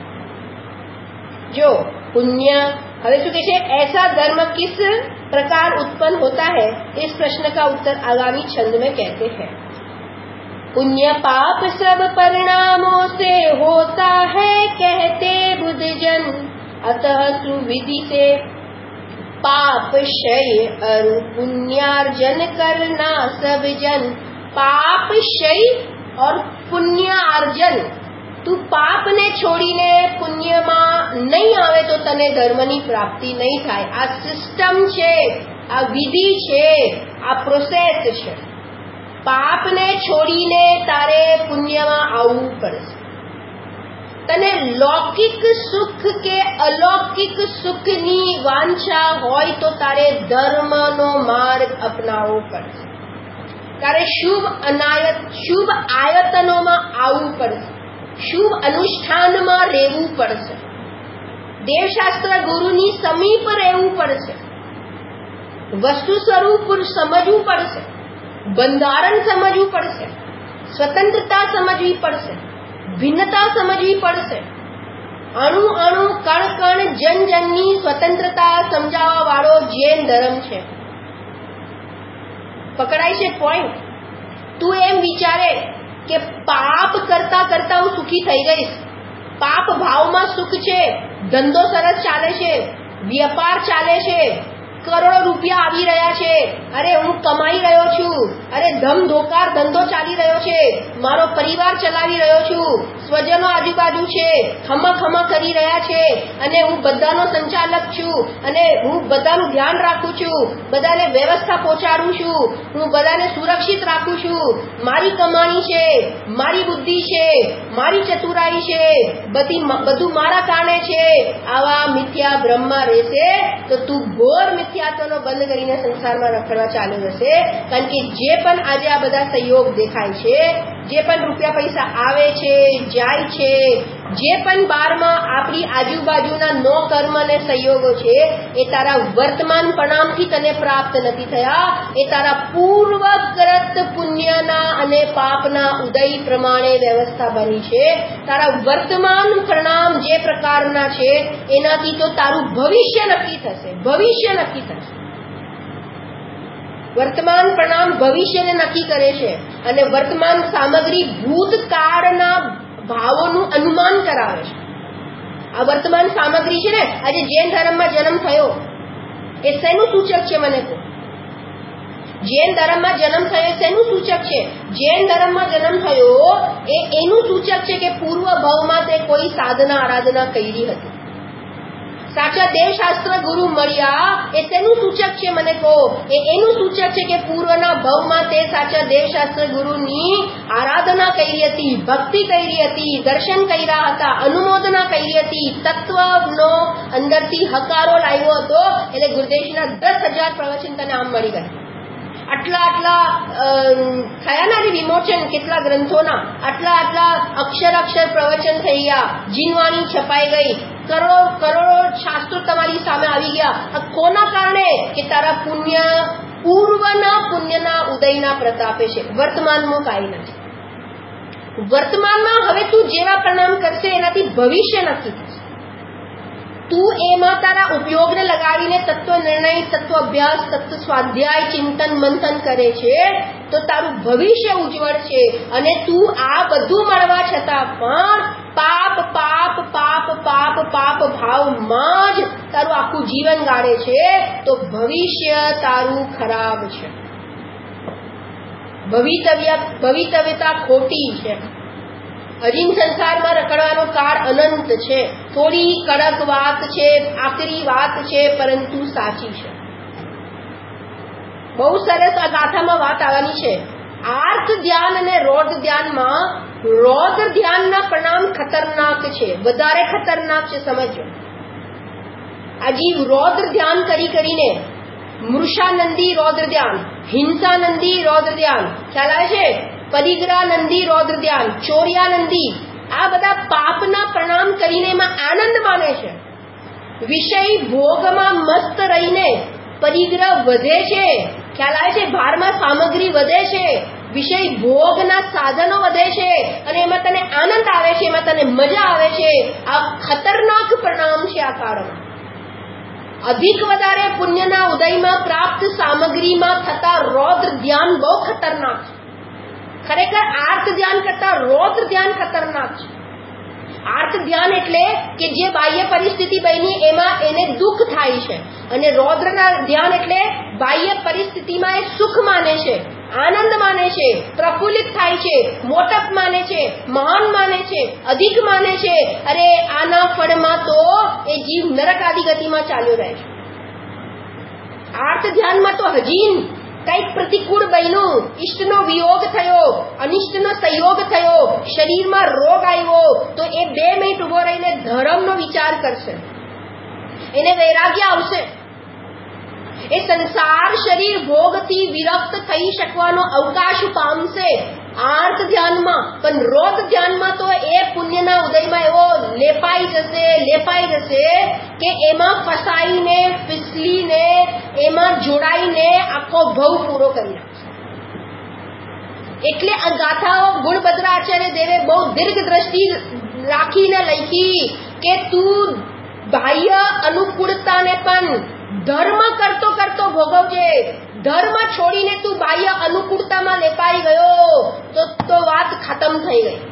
जो पुण्य, હવે શું કહે છે? ऐसा धर्म किस प्रकार उत्पन्न होता है, इस प्रश्न का उत्तर आगामी छंद में कहते हैं. पुण्य पाप सब परिणामों से होता है कहते बुद्धजन, अतः सुविधि से पाप क्षय अरु पुण्यार्जन करना सब जन. पाप क्षय और पुण्यार्जन. તું પાપને છોડીને પુણ્યમાં નહીં આવે તો તને ધર્મની પ્રાપ્તિ નહીં થાય. આ સિસ્ટમ છે, આ વિધિ છે, આ પ્રોસેસ છે. પાપને છોડીને તારે પુણ્યમાં આવવું પડશે. તને લૌકિક સુખ કે અલૌકિક સુખની વાંછા હોય તો તારે ધર્મનો માર્ગ અપનાવવો પડશે. તારે શુભ અનાયત શુભ આયતનોમાં આવવું પડશે, શુભ અનુષ્ઠાનમાં રહેવું પડશે, દેવશાસ્ત્ર ગુરુની સમીપ રહેવું પડશે, વસ્તુ સ્વરૂપ સમજવું પડશે, બંધારણ સમજવું પડશે, સ્વતંત્રતા સમજવી પડશે, ભિન્નતા સમજવી પડશે. અણુ અણુ કણ કણ જન જનની સ્વતંત્રતા સમજાવવા વાળો જૈન ધર્મ છે. પકડાય છે પોઈન્ટ? તું એમ વિચારે કે પાપ કરતા કરતા હું સુખી થઈ ગઈશ. પાપ ભાવમાં સુખ છે, ધંધો સરસ ચાલે છે, વ્યાપાર ચાલે છે, કરોડો રૂપિયા આવી રહ્યા છે, અરે હું કમાઈ રહ્યો છું, અરે ધમધોકાર ધંધો ચાલી રહ્યો છે, મારો પરિવાર ચલાવી રહ્યો છું, સ્વજનો આજુબાજુ છે, ખમા ખમા કરી રહ્યા છે, અને હું બધાનો સંચાલક છું, અને હું બધાનું ધ્યાન રાખું છું, બધાને વ્યવસ્થા પહોંચાડું છું, હું બધાને સુરક્ષિત રાખું છું, મારી કમાણી છે, મારી બુદ્ધિ છે, મારી ચતુરાઈ છે, બધી બધું મારા કારણે છે. આવા મિથ્યા બ્રહ્મમાં રહેશે તો તું ઘોર મિથ્યાત્વનો બંધ કરીને સંસારમાં રખડવા ચાલુ હશે. કારણ કે જે પણ આજે આ બધા સહયોગ દેખાય છે, જે પણ રૂપિયા પૈસા આવે છે જાય છે, જે પણ બારમાં આપણી આજુબાજુના નો કર્મ અને સહયોગો છે, એ તારા વર્તમાન પરિણામથી તને પ્રાપ્ત નથી થયા, એ તારા પૂર્વકૃત પુણ્યના અને પાપના ઉદય પ્રમાણે વ્યવસ્થા બની છે. તારા વર્તમાન પરિણામ જે પ્રકારના છે એનાથી તો તારું ભવિષ્ય નક્કી થશે, ભવિષ્ય નક્કી થશે. વર્તમાન પરિણામ ભવિષ્યને નક્કી કરે છે, અને વર્તમાન સામગ્રી ભૂતકાળના ભાવોનું અનુમાન કરાવે છે. આ વર્તમાન સામગ્રી છે ને, આજે જૈન ધર્મમાં જન્મ થયો એ શેનું સૂચક છે? મને કહો. જૈન ધર્મમાં જન્મ થયો શેનું સૂચક છે? જૈન ધર્મમાં જન્મ થયો એ એનું સૂચક છે કે પૂર્વ ભાવમાં તે કોઈ સાધના આરાધના કરી હતી. સાચા દેવશાસ્ત્ર ગુરુ મળ્યા એ તેનું સૂચક છે. મને કહો એ એનું સૂચક છે કે પૂર્વના ભવમાં તે સાચા દેવશાસ્ત્ર ગુરુની આરાધના કરી હતી, ભક્તિ કરી હતી, દર્શન કર્યા હતા, અનુમોદના કરી હતી, તત્વનો અંદરથી હકારો લાવ્યો હતો. એટલે ગુરુદેવના દસ હજાર પ્રવચન તને આમ મળી ગયા. આટલા આટલા થયા ને વિમોચન કેટલા ગ્રંથોના, આટલા આટલા અક્ષર અક્ષર પ્રવચન થઈ ગયા, જીનવાણી છપાઈ ગઈ, કરોડો કરોડો શાસ્ત્રો તમારી સામે આવી ગયા. કોના કારણે? કે તારા પુણ્ય, પૂર્વના પુણ્યના ઉદયના પ્રતાપે છે. વર્તમાનમાં કાંઈ નથી. વર્તમાનમાં હવે તું જેવા પ્રણામ કરશે એનાથી ભવિષ્ય નક્કી થશે. તું એમાં તારા ઉપયોગને લગાવીને તત્વ નિર્ણય, તત્વ અભ્યાસ, તત્વ સ્વાધ્યાય, ચિંતન મંથન કરે છે તો તારું ભવિષ્ય ઉજ્જવળ છે. અને તું આ બધું મળવા છતાં પણ પાપ પાપ પાપ પાપ પાપ ભાવમાં જ તારું આખું જીવન ગાળે છે તો ભવિષ્ય તારું ખરાબ છે. ભવિતવ્ય ભવિતવ્યતા ખોટી છે. હજી સંસારમાં રખડવાનો કાળ અનંત છે. થોડી કડક વાત છે, આકરી વાત છે, પરંતુ સાચી છે. બહુ સરસ આ ગાથામાં વાત આવવાની છે. આર્ત ધ્યાન અને રૌદ્ર ધ્યાનમાં રૌદ્ર ધ્યાનના પરિણામ ખતરનાક છે, વધારે ખતરનાક છે. સમજો, આજી રૌદ્ર ધ્યાન કરી કરીને મૃષાનંદી રૌદ્ર ધ્યાન, હિંસાનંદી રૌદ્ર ધ્યાન, ખ્યાલ આવે છે? પરિગ્રાનંદી રૌદ્ર ધ્યાન, ચોર્યાનંદી, આ બધા પાપના પ્રણામ કરીને એમાં આનંદ માને છે. વિષય ભોગમાં મસ્ત રહીને પરિગ્રહ વધે છે. ખ્યાલ આવે છે? ભારમાં સામગ્રી વધે છે, વિષય ભોગના સાધનો વધે છે અને એમાં તને આનંદ આવે છે, એમાં તને મજા આવે છે. આ ખતરનાક પરિણામ છે આ કાળમાં. અધિક વધારે પુણ્યના ઉદયમાં પ્રાપ્ત સામગ્રીમાં થતા રૌદ્ર ધ્યાન બહુ ખતરનાક છે. ખરેખર આર્ત ધ્યાન કરતા રૌદ્ર ધ્યાન ખતરનાક છે. આર્ત ધ્યાન એટલે કે જે બાહ્ય પરિસ્થિતિ બની એમાં એને દુઃખ થાય છે, અને રૌદ્રના ધ્યાન એટલે બાહ્ય પરિસ્થિતિમાં એ સુખ માને છે, આનંદ માને છે, પ્રફુલ્લિત થાય છે, મોટપ માને છે, મહાન માને છે, અધિક માને છે. અરે આના ફળમાં તો એ જીવ નરક આદિ ગતિમાં ચાલ્યો જાય છે. આર્ત ધ્યાનમાં તો હજી કઈક પ્રતિકૂળ બન્યું, ઈષ્ટનો વિયોગ થયો, અનિષ્ટનો સંયોગ થયો, શરીરમાં રોગ આવ્યો તો એ બે મિનિટ ઉભો રહીને ધર્મનો વિચાર કરશે, એને વૈરાગ્ય આવશે. એ સંસાર શરીર ભોગથી વિરક્ત થઈ શકવાનો અવકાશ પામશે આર્ત ધ્યાનમાં. પણ રૌદ્ર ધ્યાનમાં તો એ પુણ્યના ઉદયમાં એવો લેપાઈ જશે લેપાઈ જશે કે એમાં ફસાઈને ફિસલીને એમાં જોડાઈને આખો ભવ પૂરો કરી નાખશે. એટલે આ ગાથાઓ ગુણભદ્રાચાર્ય દેવે બહુ દીર્ઘ દ્રષ્ટિ રાખીને લખી કે તું બાહ્ય અનુકૂળતાને પણ ધર્મ કરતો કરતો ભોગવજે. ધર્મ છોડીને તું બાહ્ય અનુકૂળતામાં લેપાઈ ગયો તો તો વાત ખતમ થઈ ગઈ.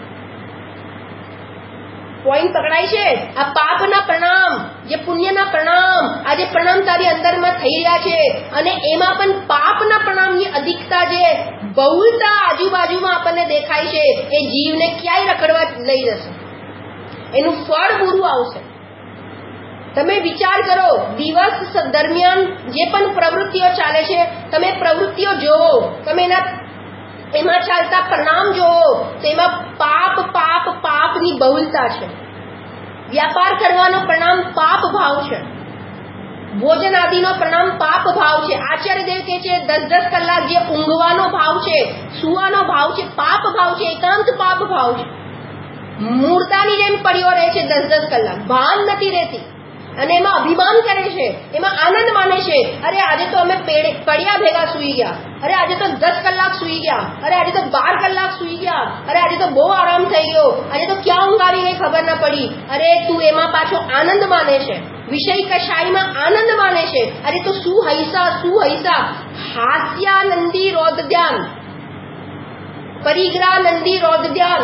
પોઈન્ટ પકડાય છે? આ પાપના પ્રણામ, જે પુણ્યના પ્રણામ, આ જે પ્રણામ તારી અંદરમાં થઈ રહ્યા છે અને એમાં પણ પાપના પ્રણામની અધિકતા, જે બહુલતા આજુબાજુમાં આપણને દેખાય છે, એ જીવને ક્યાંય રખડવા લઈ જશે. એનું ફળ બુરું આવશે. તમે વિચાર કરો, દિવસ દરમિયાન જે પણ પ્રવૃત્તિઓ ચાલે છે, તમે પ્રવૃત્તિઓ જોવો, તમે એના એમાં ચાલતા પરિણામ જોવો તો એમાં પાપ પાપ પાપની બહુલતા છે. વ્યાપાર કરવાનો પરિણામ પાપ ભાવ છે, ભોજન આદિનો પરિણામ પાપ ભાવ છે. આચાર્ય દેવ કહે છે દસ દસ કલાક જે ઊંઘવાનો ભાવ છે, સુવાનો ભાવ છે, પાપ ભાવ છે, એકાંત પાપ ભાવ છે. મૂર્તાની જેમ પડ્યો રહે છે દસ દસ કલાક, ભાન નથી રહેતી અને એમાં અભિમાન કરે છે, એમાં આનંદ માને છે. અરે આજે તો અમે પડ્યા ભેગા સુઈ ગયા, અરે આજે તો દસ કલાક સુઈ ગયા, અરે આજે તો બાર કલાક સુઈ ગયા, અરે આજે તો બહુ આરામ થઈ ગયો, આજે તો ક્યાં ઊંઘ આવી ગઈ ખબર ના પડી. અરે તું એમાં પાછો આનંદ માને છે, વિષય કશાયમાં આનંદ માને છે. અરે તો શું હૈસા શું હૈસા. હાસ્યાનંદી રૌદ્ર ધ્યાન, પરિગ્રાનંદી રૌદ્ર ધ્યાન,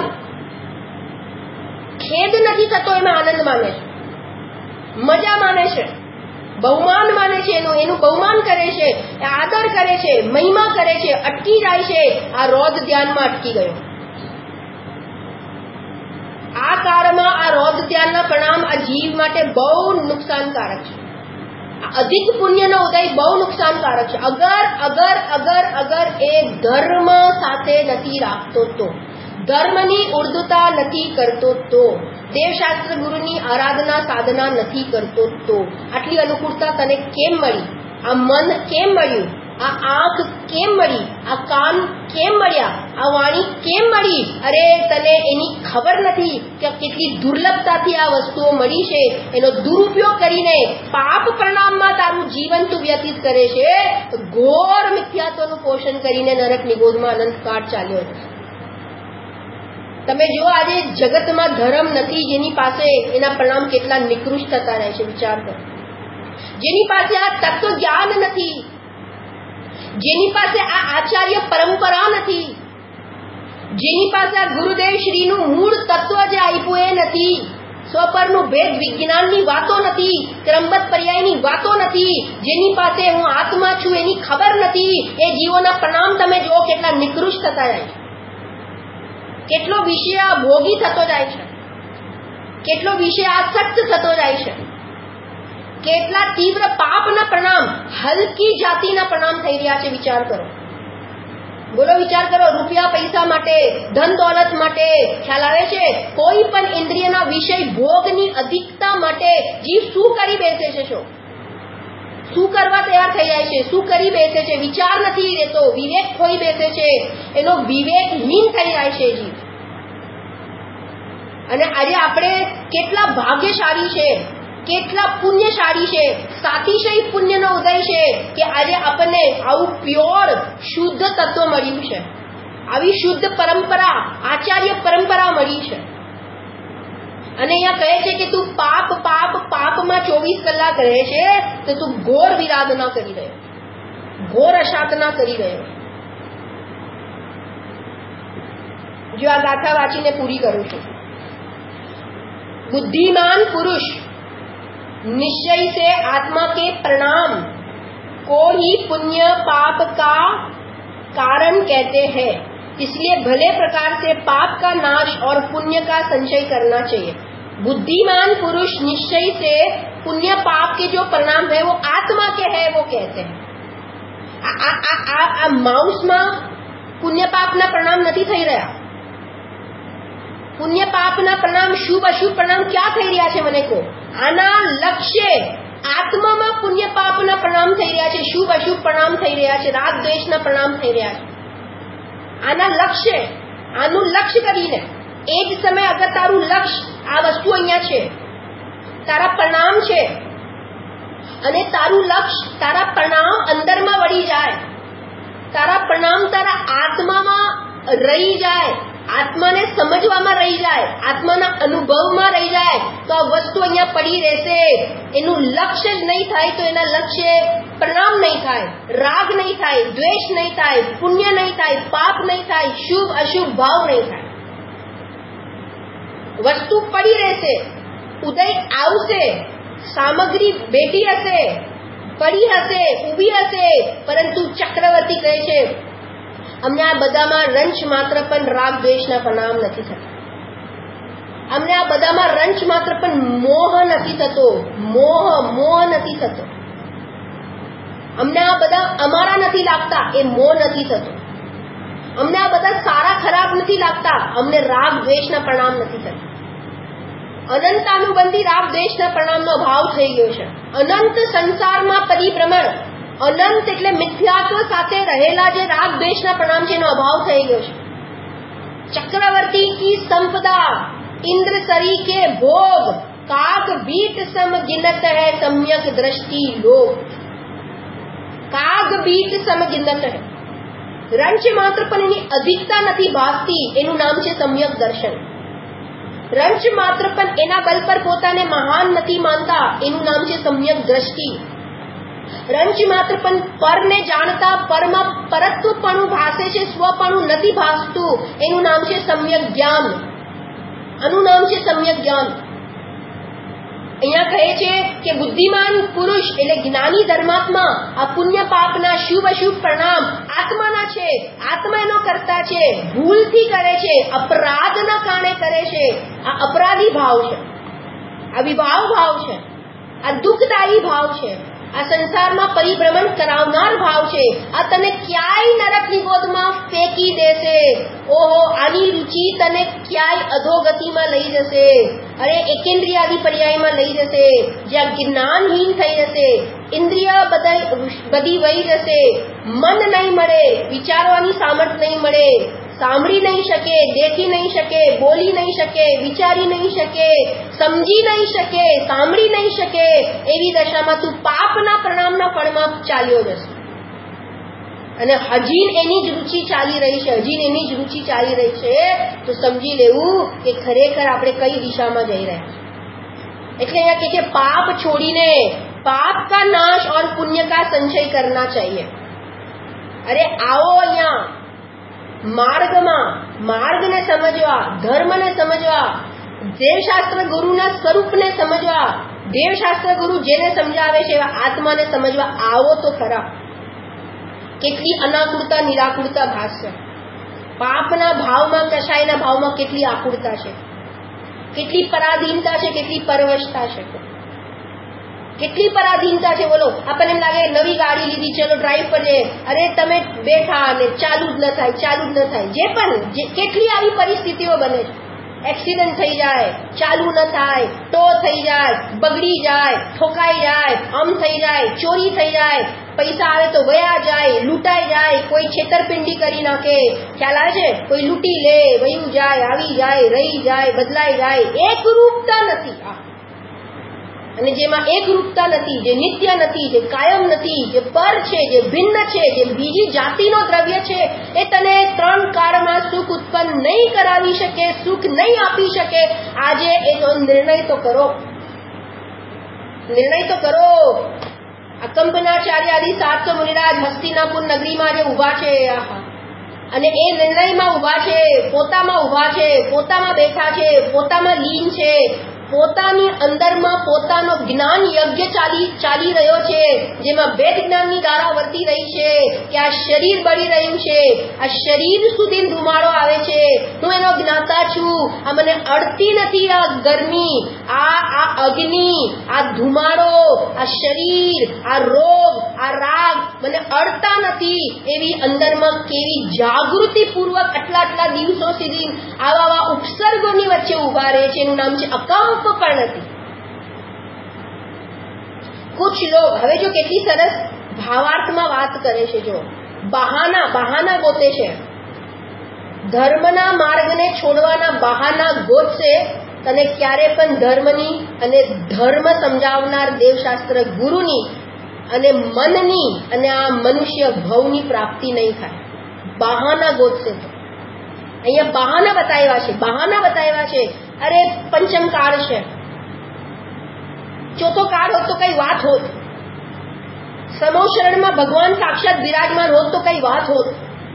ખેદ નથી થતો, એમાં આનંદ માને છે, મજા માને છે, બહુમાન માને છે, એનું એનું બહુમાન કરે છે, આદર કરે છે, મહિમા કરે છે, અટકી જાય છે. આ રૌદ્ર ધ્યાનમાં અટકી ગયો. આ કાળમાં આ રૌદ્ર ધ્યાનના પ્રણામ આ જીવ માટે બહુ નુકસાનકારક છે. અધિક પુણ્યનો ઉદય બહુ નુકસાનકારક છે. અગર અગર અગર અગર એ ધર્મ સાથે નથી રાખતો તો, ધર્મની ઉર્દુતા નથી કરતો તો, દેવશાસ્ત્ર ગુરુની આરાધના સાધના નથી કરતો તો, આટલી અનુકૂળતા તને કેમ મળી? આ મન કેમ મળ્યું? આ આંખ કેમ મળી? આ કાન કેમ મળ્યા? આ વાણી કેમ મળી? અરે તને એની ખબર નથી કે કેટલી દુર્લભતાથી આ વસ્તુઓ મળી છે. એનો દુરુપયોગ કરીને પાપ પરિણામમાં તારું જીવન તું વ્યતીત કરે છે. ઘોર મિથ્યાત્વનું પોષણ કરીને નરક નિગોદમાં અનંતકાળ ચાલ્યો છે. તમે જો આજે જગતમાં ધર્મ નથી, જેની પાસે એના પરિણામ કેટલા નિકૃષ્ટ થતા રહે છે. વિચાર કરો. જેની પાસે આ તત્વ જ્ઞાન નથી, જેની પાસે આ આચાર્ય પરંપરા નથી, જેની પાસે આ ગુરુદેવ શ્રીનું મૂળ તત્વ જે આપ્યું એ નથી, સ્વપરનું ભેદ વિજ્ઞાનની વાતો નથી, ક્રમબદ્ધ પર્યાયની વાતો નથી, જેની પાસે હું આત્મા છું એની ખબર નથી, એ જીવોના પરિણામ તમે જો કેટલા નિકૃષ્ટ થતા જાય છે. કેટલો વિષય ભોગી થતો જાય છે, કેટલો વિષય આસક્ત થતો જાય છે, કેટલા તીવ્ર પાપના પરિણામ, હલકી જાતિના પરિણામ થઈ રહ્યા છે. વિચાર કરો, બોલો વિચાર કરો. રૂપિયા પૈસા માટે, ધન દોલત માટે, ખ્યાલ આવે છે, કોઈ પણ ઇન્દ્રિયના વિષય ભોગની અધિકતા માટે જીવ શું કરી બેસે છે? શું શું કરવા તૈયાર થઈ જાય છે? શું કરી બેસે છે? વિચાર નથી રહેતો, વિવેક ખોઈ બેસે છે, એનો વિવેકહીન થઈ જાય છે જીવ. અને આજે આપણે કેટલા ભાગ્યશાળી છે, કેટલા પુણ્યશાળી છે, સાતિશય પુણ્યનો ઉદય છે કે આજે આપણને આવું પ્યોર શુદ્ધ તત્વ મળ્યું છે, આવી શુદ્ધ પરંપરા, આચાર્ય પરંપરા મળી છે. અને અહીંયા કહે છે કે તું પાપ પાપ પાપમાં ચોવીસ કલાક રહે છે તો તું ઘોર વિરાધના કરી રહ્યો, ઘોર અસાધના કરી રહ્યો. જો આ ગાથા વાંચીને પૂરી કરું છું. बुद्धिमान पुरुष निश्चय से आत्मा के प्रणाम को ही पुण्य पाप का कारण कहते हैं, इसलिए भले प्रकार से पाप का नाश और पुण्य का संचय करना चाहिए. बुद्धिमान पुरुष निश्चय से पुण्य पाप के जो परिणाम है वो आत्मा के है वो कहते हैं. आ माउस में पुण्य पाप ना परिणाम नहीं થઈ રહ્યા. પુણ્ય પાપના પરિણામ, શુભ અશુભ પરિણામ ક્યાં થઈ રહ્યા છે? મને કહો. આના લક્ષ્ય આત્મામાં પુણ્ય પાપના પરિણામ થઈ રહ્યા છે, શુભ અશુભ પરિણામ થઈ રહ્યા છે, રાગ દ્વેષના પરિણામ થઈ રહ્યા છે. આના લક્ષ્ય, આનું લક્ષ્ય કરીને એ જ સમય અગર તારું લક્ષ્ય આ વસ્તુ અહીંયા છે, તારા પરિણામ છે, અને તારું લક્ષ્ય તારા પરિણામ અંદરમાં વળી જાય, તારા પરિણામ તારા આત્મામાં રહી જાય, આત્માને સમજવામાં રહી જાય, આત્માના અનુભવમાં રહી જાય, તો આ વસ્તુ અહીંયા પડી રહેશે. એનું લક્ષ્ય જ નહીં થાય તો એના લક્ષ્ય પરિણામ નહીં થાય, રાગ નહીં થાય, દ્વેષ નહીં થાય, પુણ્ય નહીં થાય, પાપ નહીં થાય, શુભ અશુભ ભાવ નહીં થાય. વસ્તુ પડી રહેશે, ઉદય આવશે, સામગ્રી બેઠી હશે, પડી હશે, ઊભી હશે, પરંતુ ચક્રવર્તી કહે છે અમને આ બધામાં રંચ માત્ર પણ રાગ દ્વેષના પરિણામ નથી થતા. અમને આ બધામાં રંચ માત્ર પણ મોહ નથી થતો, મોહ મોહ નથી થતો. અમને આ બધા અમારા નથી લાગતા, એ મોહ નથી થતો. અમને આ બધા સારા ખરાબ નથી લાગતા, અમને રાગ દ્વેષના પરિણામ નથી થતા. અનંતાનુબંધી રાગ દ્વેષના પરિણામનો ભાવ થઈ ગયો છે. અનંત સંસારમાં પરિભ્રમણ, અનંત એટલે મિથ્યાત્વ સાથે રહેલા જે રાગ દ્વેષના પરિણામ છે એનો અભાવ થઈ ગયો છે. ચક્રવર્તી કી સંપદા इंद्र सरी के भोग काग बीट सम गिनत है सम्यक दृष्टि लोग. काग बीट सम गिनत है, રંચ માત્ર પણ એની અધિકતા નથી ભાસતી, એનું નામ છે સમ્યક દર્શન. રંચ માત્ર પણ એના બલ પર પોતાને મહાન નથી માનતા, એનું નામ છે સમ્યક દ્રષ્ટિ. રંચ માત્ર પણ પરને જાણતા પરમાં પરત્વપણું ભાસે છે, સ્વપણું નથી ભાસતું, એનું નામ છે સમ્યક જ્ઞાન. આનું નામ છે સમ્યક જ્ઞાન. અહીંયા કહે છે કે બુદ્ધિમાન પુરુષ એટલે જ્ઞાની ધર્માત્મા આ પુણ્ય પાપના શુભ અશુભ પરિણામ આત્માના છે, આત્મા એનો કરતા છે, ભૂલથી કરે છે, અપરાધના કારણે કરે છે. આ અપરાધી ભાવ છે, આ વિભાવ ભાવ છે, આ દુઃખદાયી ભાવ છે, આ સંસારમાં પરિભ્રમણ કરાવનાર ભાવ છે. આ તને ક્યાંય નરકની ગોદમાં ફેંકી દેશે. ઓહો, આની રુચિ તને ક્યાંય અધોગતિમાં લઈ જશે. અરે એકેન્દ્રિયાદી પર્યાયમાં લઈ જશે, જ્યાં જ્ઞાનહીન થઈ જશે, ઇન્દ્રિય બધી વહી જશે, મન નહીં મળે, વિચારવાની સામર્થ્ય નહીં મળે, સાંભળી નહીં શકે, દેખી નહીં શકે, બોલી નહીં શકે, વિચારી નહીં શકે, સમજી નહીં શકે, સાંભળી નહીં શકે, એવી દશામાં તું પાપના પ્રણામના ફળમાં ચાલ્યો જશે. અને હજી એની જ રુચિ ચાલી રહી છે, હજી એની જ રુચિ ચાલી રહી છે, તો સમજી લેવું કે ખરેખર આપણે કઈ દિશામાં જઈ રહ્યા છીએ. એટલે અહીંયા કે છે પાપ છોડીને પાપ કા નાશ और पुण्य का संचय करना चाहिए. અરે આવો અહીંયા માર્ગમાં, માર્ગને સમજવા, ધર્મને સમજવા, દેવશાસ્ત્ર ગુરુના સ્વરૂપને સમજવા, દેવશાસ્ત્ર ગુરુ જેને સમજાવે છે એવા આત્માને સમજવા આવો તો ખરા. કેટલી અનાકુળતા નિરાકુળતા ભાસ છે. પાપના ભાવમાં, કશાયના ભાવમાં કેટલી આકુળતા છે, કેટલી પરાધીનતા છે, કેટલી પરવશતા છે, કેટલી પરાધીનતા છે. બોલો, આપણને એમ લાગે નવી ગાડી લીધી, ચલો ડ્રાઈવ પર જઈએ, અરે તમે બેઠા અને ચાલુ જ ન થાય, ચાલુ જ ન થાય. જે પણ કેટલી આવી પરિસ્થિતિઓ બને છે. એક્સિડન્ટ થઈ જાય, ચાલુ ન થાય, ટો થઈ જાય, બગડી જાય, ઠોકાઈ જાય, આમ થઈ જાય, ચોરી થઈ જાય, પૈસા આવે તો વયા જાય, લૂંટાઈ જાય, કોઈ છેતરપિંડી કરી નાખે, ખ્યાલ આવે છે, કોઈ લૂંટી લે, વયું જાય, આવી જાય, રહી જાય, બદલાઈ જાય. એકરૂપતા નથી. અને જેમાં એકરૂપતા નથી, જે નિત્ય નથી, જે કાયમ નથી, જે પર છે, જે ભિન્ન છે, જે બીજી જાતિનો દ્રવ્ય છે, એ તને ત્રણ કાળમાં સુખ ઉત્પન્ન નહીં કરાવી શકે, સુખ નહીં આપી શકે. આજે એનો નિર્ણય તો કરો, નિર્ણય તો કરો. અકંપનાચાર્ય આદિ સાતસો મુનિરાજ હસ્તિનાપુર નગરીમાં જે ઉભા છે, અને એ નિર્ણયમાં ઉભા છે, પોતામાં ઉભા છે, પોતામાં બેઠા છે, પોતામાં લીન છે, પોતાની અંદરમાં પોતાનો જ્ઞાન યજ્ઞ ચાલી ચાલી રહ્યો છે, જેમાં વેદ જ્ઞાનની ધારા વર્તી રહી છે કે આ શરીર બળી રહ્યું છે, આ શરીર સુધી ધુમાડો આવે છે, હું એનો જ્ઞાતા છું, આ મને અડતી નથી, આ ગરમી, આ આ અગ્નિ, આ ધુમાડો, આ શરીર, આ રોગ, આ રાગ મને અડતા નથી. એવી અંદરમાં કેવી જાગૃતિ પૂર્વક આટલા આટલા દિવસો સુધી આવા આવા ઉપસર્ગોની વચ્ચે ઉભા રહે છે. એનું નામ છે અકંપ પરિણતિ. કુછ લોગ હવે જો કેટલી સરસ ભાવાર્થમાં વાત કરે છે, જો બહાના બહાના ગોતે છે, ધર્મના માર્ગને છોડવાના બહાના ગોતશે, તને ક્યારે પણ ધર્મની અને ધર્મ સમજાવનાર દેવશાસ્ત્ર ગુરુની અને મનની અને આ મનુષ્ય ભવની પ્રાપ્તિ નહીં થાય. બહાના ગોતશે. અહીંયા બહાના બતાવ્યા છે, બહાના બતાવ્યા છે. અરે પંચમ કાળ છે, ચોથો કાળ હોત તો કઈ વાત હોત, સમો શરણમાં ભગવાન સાક્ષાત બિરાજમાન હોત તો કઈ વાત હોત,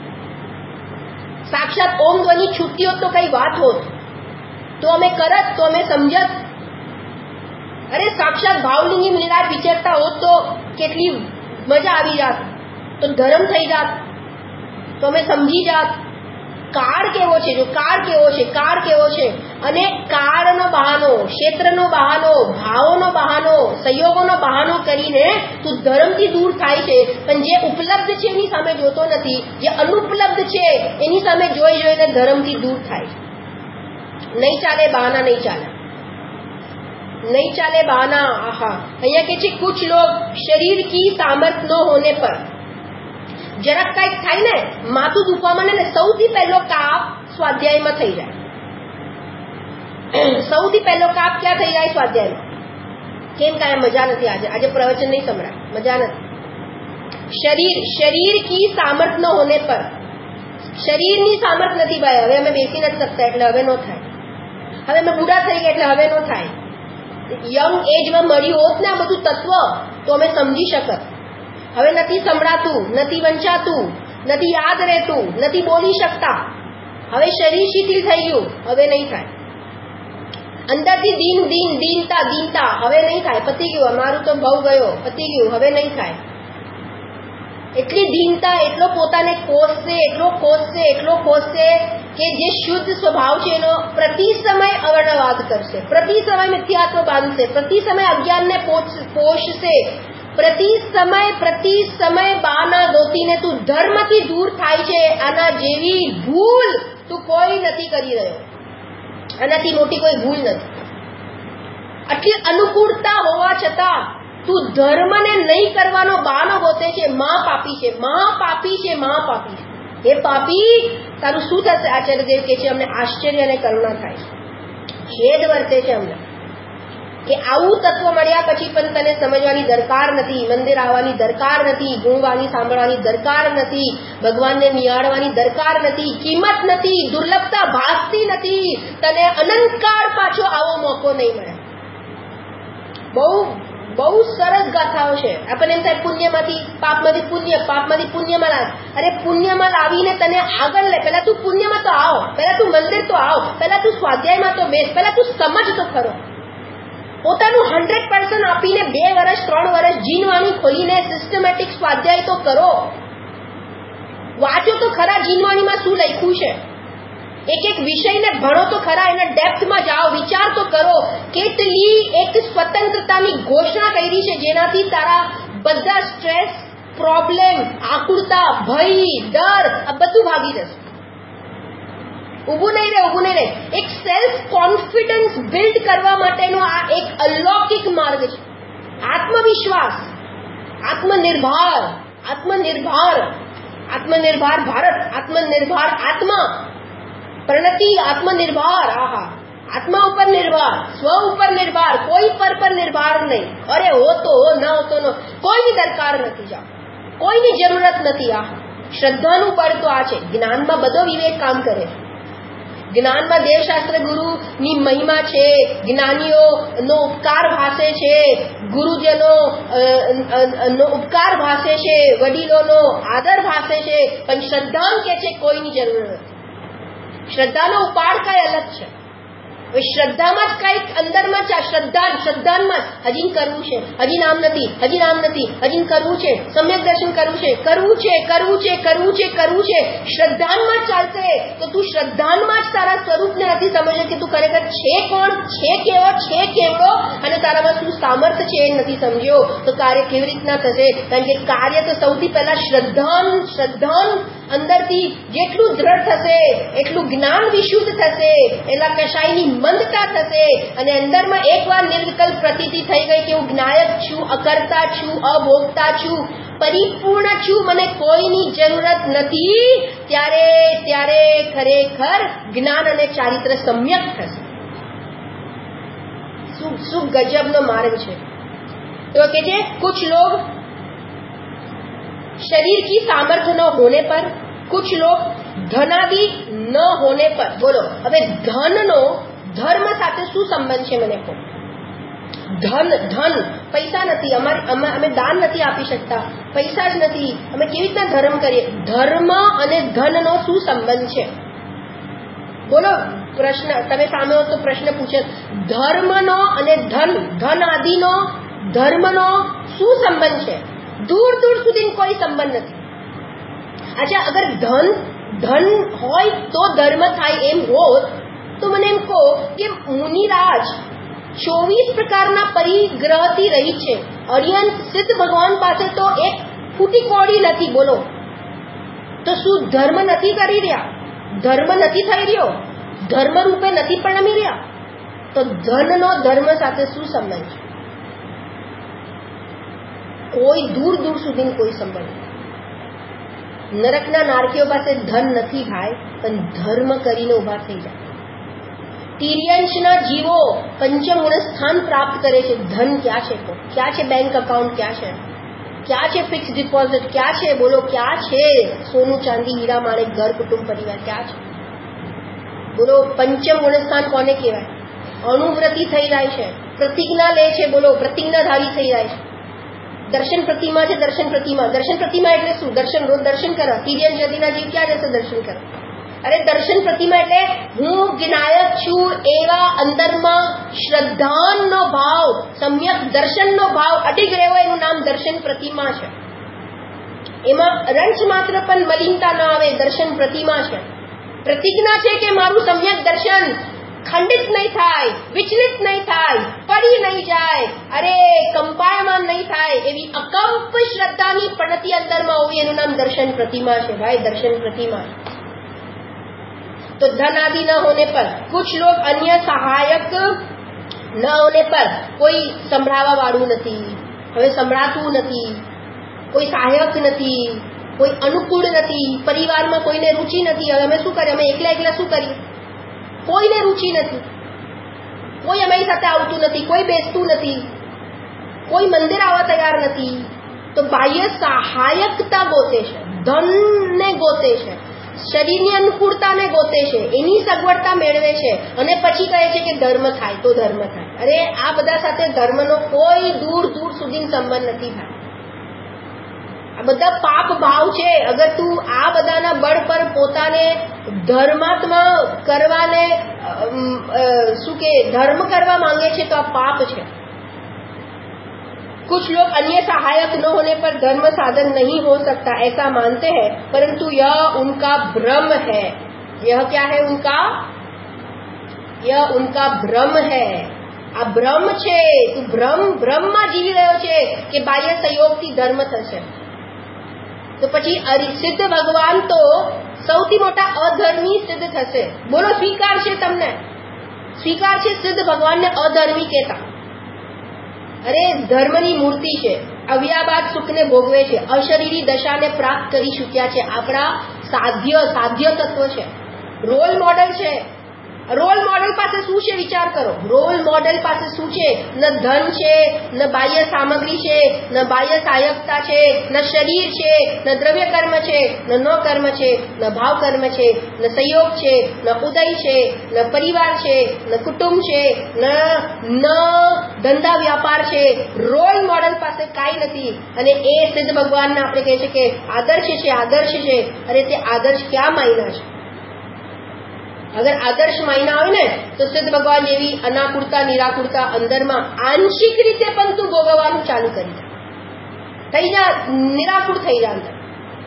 સાક્ષાત ઓમ ધ્વનિ છૂટતી હોત તો કઈ વાત હોત, તો અમે કરત, તો અમે સમજત. અરે સાક્ષાત ભાવલિંગી મિલાદ વિચરતા હોત તો કેટલી મજા આવી જાત, તો ધર્મ થઈ જાત, તો અમે સમજી જાત. કાળ કેવો છે, જો કાળ કેવો છે, કાળ કેવો છે. અને કાળનો બહાનો, ક્ષેત્રનો બહાનો, ભાવોનો બહાનો, સંયોગોનો બહાનો કરીને તું ધર્મથી દૂર થાય છે. પણ જે ઉપલબ્ધ છે એની સામે જોતો નથી, જે અનુપલબ્ધ છે એની સામે જોઈ જોઈને ધર્મથી દૂર થાય. નહીં ચાલે બહાના, નહીં ચાલે, નહીં ચાલે બહાના. આહા, અહીંયા કે છે કુછ લોગ શરીર કી સામર્થ ન હોને પર, જરાક કઈક થાય ને, માથું દુખવા માંડે ને, સૌથી પહેલો કાપ સ્વાધ્યાયમાં થઈ જાય. સૌથી પહેલો કાપ ક્યાં થઈ જાય? સ્વાધ્યાયમાં. કેમ કાંઈ મજા નથી? આજે આજે પ્રવચન નહીં સંભળાય, મજા નથી. શરીર શરીર કી સામર્થ ન હોને પર, શરીરની સામર્થ નથી ભાઈ, હવે અમે બેસી નથી શકતા એટલે હવે નો થાય, હવે અમે બુઢા થઈ ગયા એટલે હવે નો થાય. યંગ એજમાં મળ્યું હોત ને આ બધું તત્વ તો અમે સમજી શકત. હવે નથી સંભળાતું, નથી વંચાતું, નથી યાદ રહેતું, નથી બોલી શકતા. હવે શરીર શિથિલ થઈ ગયું, હવે નહીં થાય. અંદરથી દીન દીન દીનતા દીનતા હવે નહીં થાય, પતી ગયું, અમારું તો ભાવ ગયો, પતી ગયું, હવે નહીં થાય. એટલી દીનતા, એટલો પોતાને કોસશે, એટલો કોસશે, એટલો કોસશે કે જે શુદ્ધ સ્વભાવ છે એનો પ્રતિ સમય અવર્ણવાદ કરશે, પ્રતિ સમય મિથ્યાત્વ બાંધશે, પ્રતિ સમય અજ્ઞાનને પોષશે, પ્રતિ સમય પ્રતિ સમય બાના દોતીને તું ધર્મથી દૂર થાય છે. આના જેવી ભૂલ તું કોઈ નથી કરી રહ્યો, આનાથી મોટી કોઈ ભૂલ નથી. આટલી અનુકૂળતા હોવા છતાં તું ધર્મને નહીં કરવાનો બહાનો ગોતે છે. મહા પાપી છે, મહા પાપી છે, મહા પાપી છે. એ પાપી તારું શું થશે? આચાર્યદેવ કે છે અમને આશ્ચર્ય અને કરુણા થાય, ખેદ વર્તે છે અમને કે આવું તત્વ મળ્યા પછી પણ તને સમજવાની દરકાર નથી, મંદિર આવવાની દરકાર નથી, ગુણવાણી સાંભળવાની દરકાર નથી, ભગવાનને નિહાળવાની દરકાર નથી, કિંમત નથી, દુર્લભતા ભાસતી નથી, તને અનંતકાળ પાછો આવો મોકો નહીં મળે. બહુ બહુ સરસ ગાથાઓ છે. આપણને એમ થાય પુણ્યમાંથી પાપમાંથી પુણ્ય, પાપમાંથી પુણ્યમાં લાવ. અરે પુણ્યમાં લાવીને તને આગળ લે. પહેલા તું પુણ્યમાં તો આવ, પહેલા તું મંદિર તો આવ, પહેલા તું સ્વાધ્યાયમાં તો બેસ, પહેલા તું સમજ તો ખરો. પોતાનું હંડ્રેડ પર્સન્ટ આપીને બે વર્ષ ત્રણ વર્ષ જીનવાણી ખોલીને સિસ્ટમેટિક સ્વાધ્યાય તો કરો. વાંચો તો ખરા જીનવાણીમાં શું લખ્યું છે. એક એક વિષયને ભણો તો ખરા, એના ડેપ્થમાં જાઓ, વિચાર તો કરો. કેટલી એક સ્વતંત્રતાની ઘોષણા કરી છે જેનાથી તારા બધા સ્ટ્રેસ, પ્રોબ્લેમ, આકુળતા, ભય, ડર આ બધું ભાગી જશે. ઉભું નહીં રહે, ઉભું નહીં રહે. એક સેલ્ફ કોન્ફિડન્સ બિલ્ડ કરવા માટેનો આ એક અલૌકિક માર્ગ છે. આત્મવિશ્વાસ, આત્મનિર્ભર, આત્મનિર્ભર, આત્મનિર્ભર ભારત, આત્મનિર્ભર આત્મા, પ્રણતિ આત્મનિર્ભર. આહા, આત્મા ઉપર નિર્ભર, સ્વ ઉપર નિર્ભર, કોઈ પર પર નિર્ભર નહીં. અરે હો તો હો, ન હો તો ન, કોઈની દરકાર નથી, જાઓ, કોઈની જરૂરત નથી. આહા, શ્રદ્ધાનું બળ તો આ છે. જ્ઞાનમાં બધો વિવેક કામ કરે છે. જ્ઞાનમાં દેવશાસ્ત્ર ગુરુની મહિમા છે, જ્ઞાનીઓ નો ઉપકાર ભાસે છે, ગુરુજનો નો ઉપકાર ભાસે છે, વડીલોનો આદર ભાસે છે, પણ શ્રદ્ધા કે છે કોઈની જરૂર નથી. શ્રદ્ધાનો ઉપાડ કઈ અલગ છે. શ્રદ્ધામાં જ કઈક અંદરમાં છે. શ્રદ્ધા શ્રદ્ધામાં હજી કરવું છે, હજી નામ નથી, હજી નામ નથી, હજી કરવું છે, સમ્યક દર્શન કરવું છે, કરવું છે, કરવું છે, કરવું છે, કરવું છે. શ્રદ્ધામાં ચાલશે તો તું શ્રદ્ધામાં જ તારા સ્વરૂપને નથી સમજે કે તું ખરેખર છે કોણ, છે કેવો, છે કેવડો, અને તારામાં શું સામર્થ્ય છે એ નથી સમજ્યો તો કાર્ય કેવી રીતના થશે? કારણ કે કાર્ય તો સૌથી પહેલા શ્રદ્ધાન શ્રદ્ધાન અંદરથી જેટલું દ્રઢ થશે એટલું જ્ઞાન વિશુદ્ધ થશે, એટલા કશાયની મંદતા થશે, અને અંદરમાં એકવાર નિર્વિકલ્પ પ્રતીતિ થઈ ગઈ કે હું જ્ઞાયક છું, અકર્તા છું, અભોગતા છું, પરિપૂર્ણ છું, મને કોઈની જરૂરત નથી, ત્યારે ત્યારે ખરેખર જ્ઞાન અને ચારિત્ર સમ્યક થશે. શું શું ગજબનો માર્ગ છે. તો કે છે कुछ लोग शरीर की सामर्थ्य न होने पर, कुछ लोग धनादि न होने पर. बोलो હવે ધનનો ધર્મ સાથે શું સંબંધ છે મને કહો. ધન ધન પૈસા નથી, અમારે અમે દાન નથી આપી શકતા, પૈસા જ નથી, અમે કેવી રીતના ધર્મ કરીએ? ધર્મ અને ધનનો શું સંબંધ છે? બોલો. પ્રશ્ન તમે સામે હો તો પ્રશ્ન પૂછે, ધર્મનો અને ધન ધન આદિનો ધર્મનો શું સંબંધ છે? દૂર દૂર સુધી કોઈ સંબંધ નથી. અચ્છા, અગર ધન ધન હોય તો ધર્મ થાય એમ હોત તો મને એમ કહો કે મુનિરાજ ચોવીસ પ્રકારના પરિગ્રહથી રહી છે. અર્યંત સિદ્ધ ભગવાન પાસે તો એક ફૂટી કોડી નથી. બોલો, તો શું ધર્મ નથી કરી રહ્યા? ધર્મ નથી થઈ રહ્યો? ધર્મ રૂપે નથી પરણમી રહ્યા? તો ધનનો ધર્મ સાથે શું સંબંધ છે? કોઈ દૂર દૂર સુધી કોઈ સંબંધ નથી. નરકના નારકીઓ પાસે ધન નથી ભાઈ, પણ ધર્મ કરીને ઉભા થઈ જાય. તિર્યંશના જીવો પંચમ ગુણ સ્થાન પ્રાપ્ત કરે છે. ધન ક્યાં છે? ક્યાં છે બેંક અકાઉન્ટ? ક્યાં છે? ક્યાં છે ફિક્સ ડિપોઝિટ? ક્યાં છે? બોલો, ક્યાં છે સોનું ચાંદી હીરા માણેક ઘર કુટુંબ પરિવાર? ક્યાં છે? બોલો, પંચમ ગુણ સ્થાન કોને કહેવાય? અનુવ્રતિ થઈ જાય છે, પ્રતિજ્ઞા લે છે. બોલો, પ્રતિજ્ઞાધારી થઈ જાય છે. દર્શન પ્રતિમા છે, દર્શન પ્રતિમા. દર્શન પ્રતિમા એટલે શું? દર્શન રોજ દર્શન કરવા. તિર્યંશ જતીના જીવ ક્યાં જશે દર્શન કરવા? અરે દર્શન પ્રતિમા એટલે હું જ્ઞાયક છું એવા અંદરમાં શ્રદ્ધાનો ભાવ, સમ્યક દર્શનનો ભાવ અડીગ રહ્યો, એનું નામ દર્શન પ્રતિમા છે. એમાં રંચ માત્ર પણ મલિનતા ન આવે, દર્શન પ્રતિમા છે. પ્રતિજ્ઞા છે કે મારું સમ્યક દર્શન ખંડિત નહીં થાય, વિચલિત નહીં થાય, પડી નહીં જાય, અરે કંપાયમાન નહીં થાય, એવી અકંપ શ્રદ્ધાની પણતી અંદરમાં હોવી, એનું નામ દર્શન પ્રતિમા છે. ભાઈ દર્શન પ્રતિમા. तो धन आदि न होने पर कुछ लोग अन्य सहायक न होने पर, કોઈ સંભળાવા વાળું નથી, હવે સંભળાતું નથી, કોઈ સહાયક નથી, કોઈ અનુકૂળ નથી, પરિવારમાં કોઈને રુચિ નથી. હવે અમે શું કરીએ? અમે એકલા એકલા શું કરીએ? કોઈને રુચિ નથી, કોઈ અમારી સાથે આવતું નથી, કોઈ બેસતું નથી, કોઈ મંદિર આવવા તૈયાર નથી. તો બાહ્ય સહાયકતા ગોતે છે, ધનને ગોતે છે, શરીરની અનુકૂળતાને ગોતે છે, એની સગવડતા મેળવે છે, અને પછી કહે છે કે ધર્મ થાય તો ધર્મ થાય. અરે આ બધા સાથે ધર્મનો કોઈ દૂર દૂર સુધી સંબંધ નથી થાય. આ બધા પાપ ભાવ છે. અગર તું આ બધાના બળ પર પોતાને ધર્માત્મા કરવાને શું કે ધર્મ કરવા માંગે છે તો આ પાપ છે. कुछ लोग अन्य सहायक न होने पर धर्म साधन नहीं हो सकता ऐसा मानते हैं, परंतु यह उनका भ्रम है. यह क्या है उनका? यह उनका भ्रम है. આ ભ્રમ છે. તું ભ્રમ ભ્રમમાં જીવી રહ્યો છે કે બાહ્ય સહયોગથી ધર્મ થશે. તો પછી સિદ્ધ ભગવાન તો સૌથી મોટા અધર્મી સિદ્ધ થશે. બોલો, સ્વીકાર છે તમને? સ્વીકાર છે સિદ્ધ ભગવાનને અધર્મી કહેતા? અરે ધર્મની મૂર્તિ છે, અવ્યાબાદ સુખને ભોગવે છે, અશરીરી દશાને પ્રાપ્ત કરી ચૂક્યા છે, આપણા સાધ્ય સાધ્ય તત્વ છે, રોલ મોડેલ છે. રોલ મોડેલ પાસે શું છે વિચાર કરો. રોલ મોડેલ પાસે શું છે? ન ધન છે, ન બાહ્ય સામગ્રી છે, ન બાહ્ય સહાયકતા છે, ન શરીર છે, ન દ્રવ્ય કર્મ છે, ન નો કર્મ છે, ન ભાવ કર્મ છે, ન સંયોગ છે, ન ઉદય છે, ન પરિવાર છે, ન કુટુંબ છે, ન ન ધંધા વ્યાપાર છે. રોલ મોડેલ પાસે કાંઈ નથી. અને એ સિદ્ધ ભગવાનને આપણે કહે છે કે આદર્શ છે, આદર્શ છે. અરે તે આદર્શ ક્યાં માયના છે? અગર આદર્શ માયના હોય ને તો સિદ્ધ ભગવાન જેવી અનાકુળતા નિરાકુળતા અંદરમાં આંશિક રીતે પણ તું ભોગવવાનું ચાલુ કરી દે. થઈ જા નિરાકુળ, થઈ જા અંદર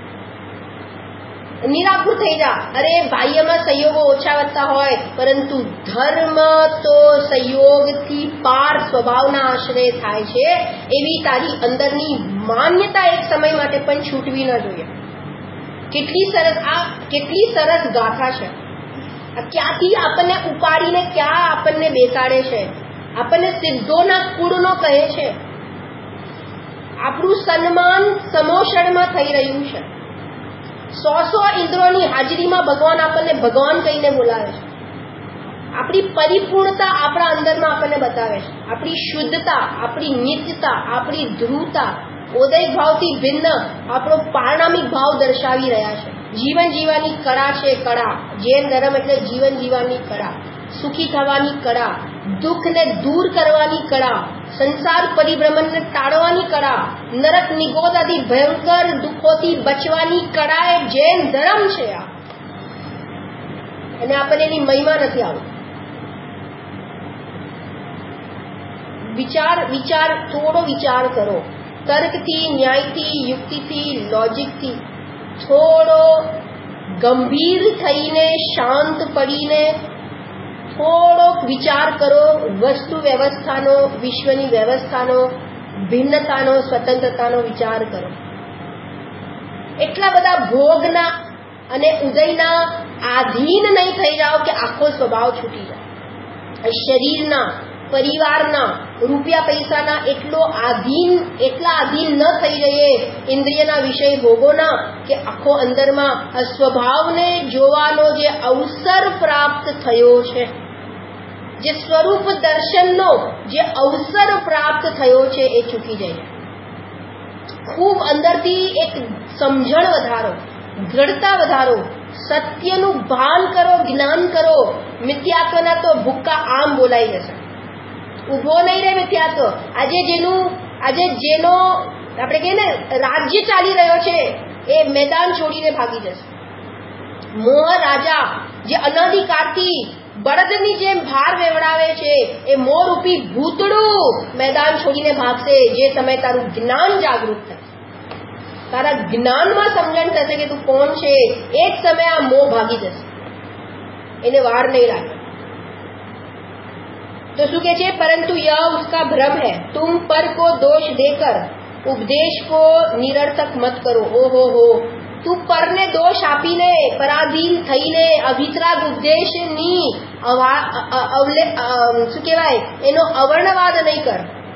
નિરાકુળ થઈ જા. અરે બાહ્યમાં સંયોગો ઓછા વધતા હોય, પરંતુ ધર્મ તો સંયોગથી પાર સ્વભાવના આશ્રય થાય છે. એવી તારી અંદરની માન્યતા એક સમય માટે પણ છૂટવી ન જોઈએ. કેટલી સરસ આ કેટલી સરસ ગાથા છે. ક્યાંથી આપણને ઉપાડીને ક્યાં આપણને બેસાડે છે. આપણને સિદ્ધોના કુળનો કહે છે. આપણું સન્માન સમોષણમાં થઈ રહ્યું છે. સો સો ઇન્દ્રોની હાજરીમાં ભગવાન આપણને ભગવાન કહીને બોલાવે છે. આપણી પરિપૂર્ણતા આપણા અંદરમાં આપણને બતાવે છે. આપણી શુદ્ધતા, આપણી નિત્યતા, આપણી ધ્રુવતા, ઉદય ભાવથી ભિન્ન આપણો પારણામિક ભાવ દર્શાવી રહ્યા છે. જીવન જીવવાની કળા છે. કળા જૈન ધર્મ એટલે જીવન જીવવાની કળા, સુખી થવાની કળા, દુઃખને દૂર કરવાની કળા, સંસાર પરિભ્રમણને ટાળવાની કળા, નરક નિગોદ આદિ ભયંકર દુઃખોથી બચવાની કળા એ જૈન ધર્મ છે. આ અને આપણને એની મહિમા નથી આવતી. વિચાર વિચાર થોડો વિચાર કરો. તર્કથી, ન્યાયથી, યુક્તિથી, લોજિકથી થોડો ગંભીર થઈને, શાંત પડીને થોડોક વિચાર કરો. વસ્તુ વ્યવસ્થાનો, વિશ્વની વ્યવસ્થાનો, ભિન્નતાનો, સ્વતંત્રતાનો વિચાર કરો. એટલા બધા ભોગના અને ઉદયના આધીન નહીં થઈ જાઓ કે આખો સ્વભાવ છૂટી જાય. શરીરના, પરિવારના, રૂપિયા પૈસાના એટલો આધીન એટલા આધીન ન થઈ જઈએ, ઇન્દ્રિયના વિષય ભોગોના, કે આખો અંદરમાં આ સ્વભાવને જોવાનો જે અવસર પ્રાપ્ત થયો છે, જે સ્વરૂપ દર્શનનો જે અવસર પ્રાપ્ત થયો છે એ ચૂકી જાય. ખૂબ અંદરથી એક સમજણ વધારો, દ્રઢતા વધારો, સત્યનું ભાન કરો, જ્ઞાન કરો. મિથ્યાત્વના તો ભૂક્કા આમ બોલાઈ જશે. ઉભો નહીં રહે મિથ્યાત્વ. આજે જેનું આજે જેનો આપણે કહીએ ને રાજ્ય ચાલી રહ્યો છે, એ મેદાન છોડીને ભાગી જશે. મોહ રાજા જે અનાદિકાળથી બળદની જેમ ભાર વેવડાવે છે, એ મોહરૂપી ભૂતડું મેદાન છોડીને ભાગશે જે સમય તારું જ્ઞાન જાગૃત થશે, તારા જ્ઞાનમાં સમજણ થશે કે તું કોણ છે, એ જ સમય આ મોહ ભાગી જશે, એને વાર નહીં લાગે. तो શું કે છે, परंतु यह उसका भ्रम है, तुम पर को दोष देकर उपदेश को निरर्थक मत करो. ओहो हो, તું પરને દોષ આપીને, પરાધીન થઈને અભિતરાગ ઉપદેશની શું કહેવાય એનો અવર્ણવાદ નહીં કર,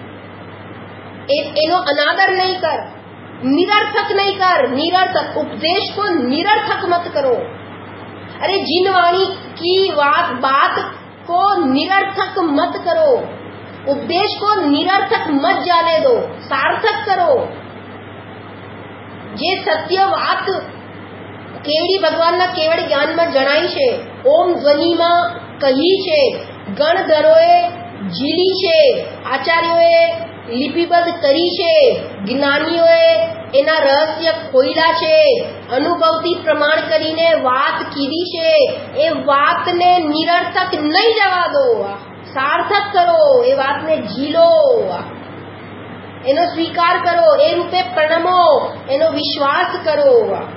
એનો અનાદર નહીં કર, નિરर्थक नहीं कर, निरर्थक उपदेश को निरर्थक मत करो. अरे जिन वाणी की बात बात को निरर्थक मत करो, उपदेश को निरर्थक मत जाने दो, सार्थक करो. જે સત્ય વાત કેવડી ભગવાનના કેવળ જ્ઞાનમાં જણાઈ છે, ઓમ ધ્વનિમાં કહી છે, ગણધરોએ ઝીલી છે, આચાર્યોએ લિપિબદ્ધ કરી છે, જ્ઞાનીઓએ એના રહસ્ય ખોઈલા છે, અનુભવથી પ્રમાણ કરીને વાત કીધી છે, એ વાતને નિરર્થક નહીં જવા દો, સાર્થક કરો, એ વાતને ઝીલો, એનો સ્વીકાર કરો, એ રૂપે પ્રણમો, એનો વિશ્વાસ કરો.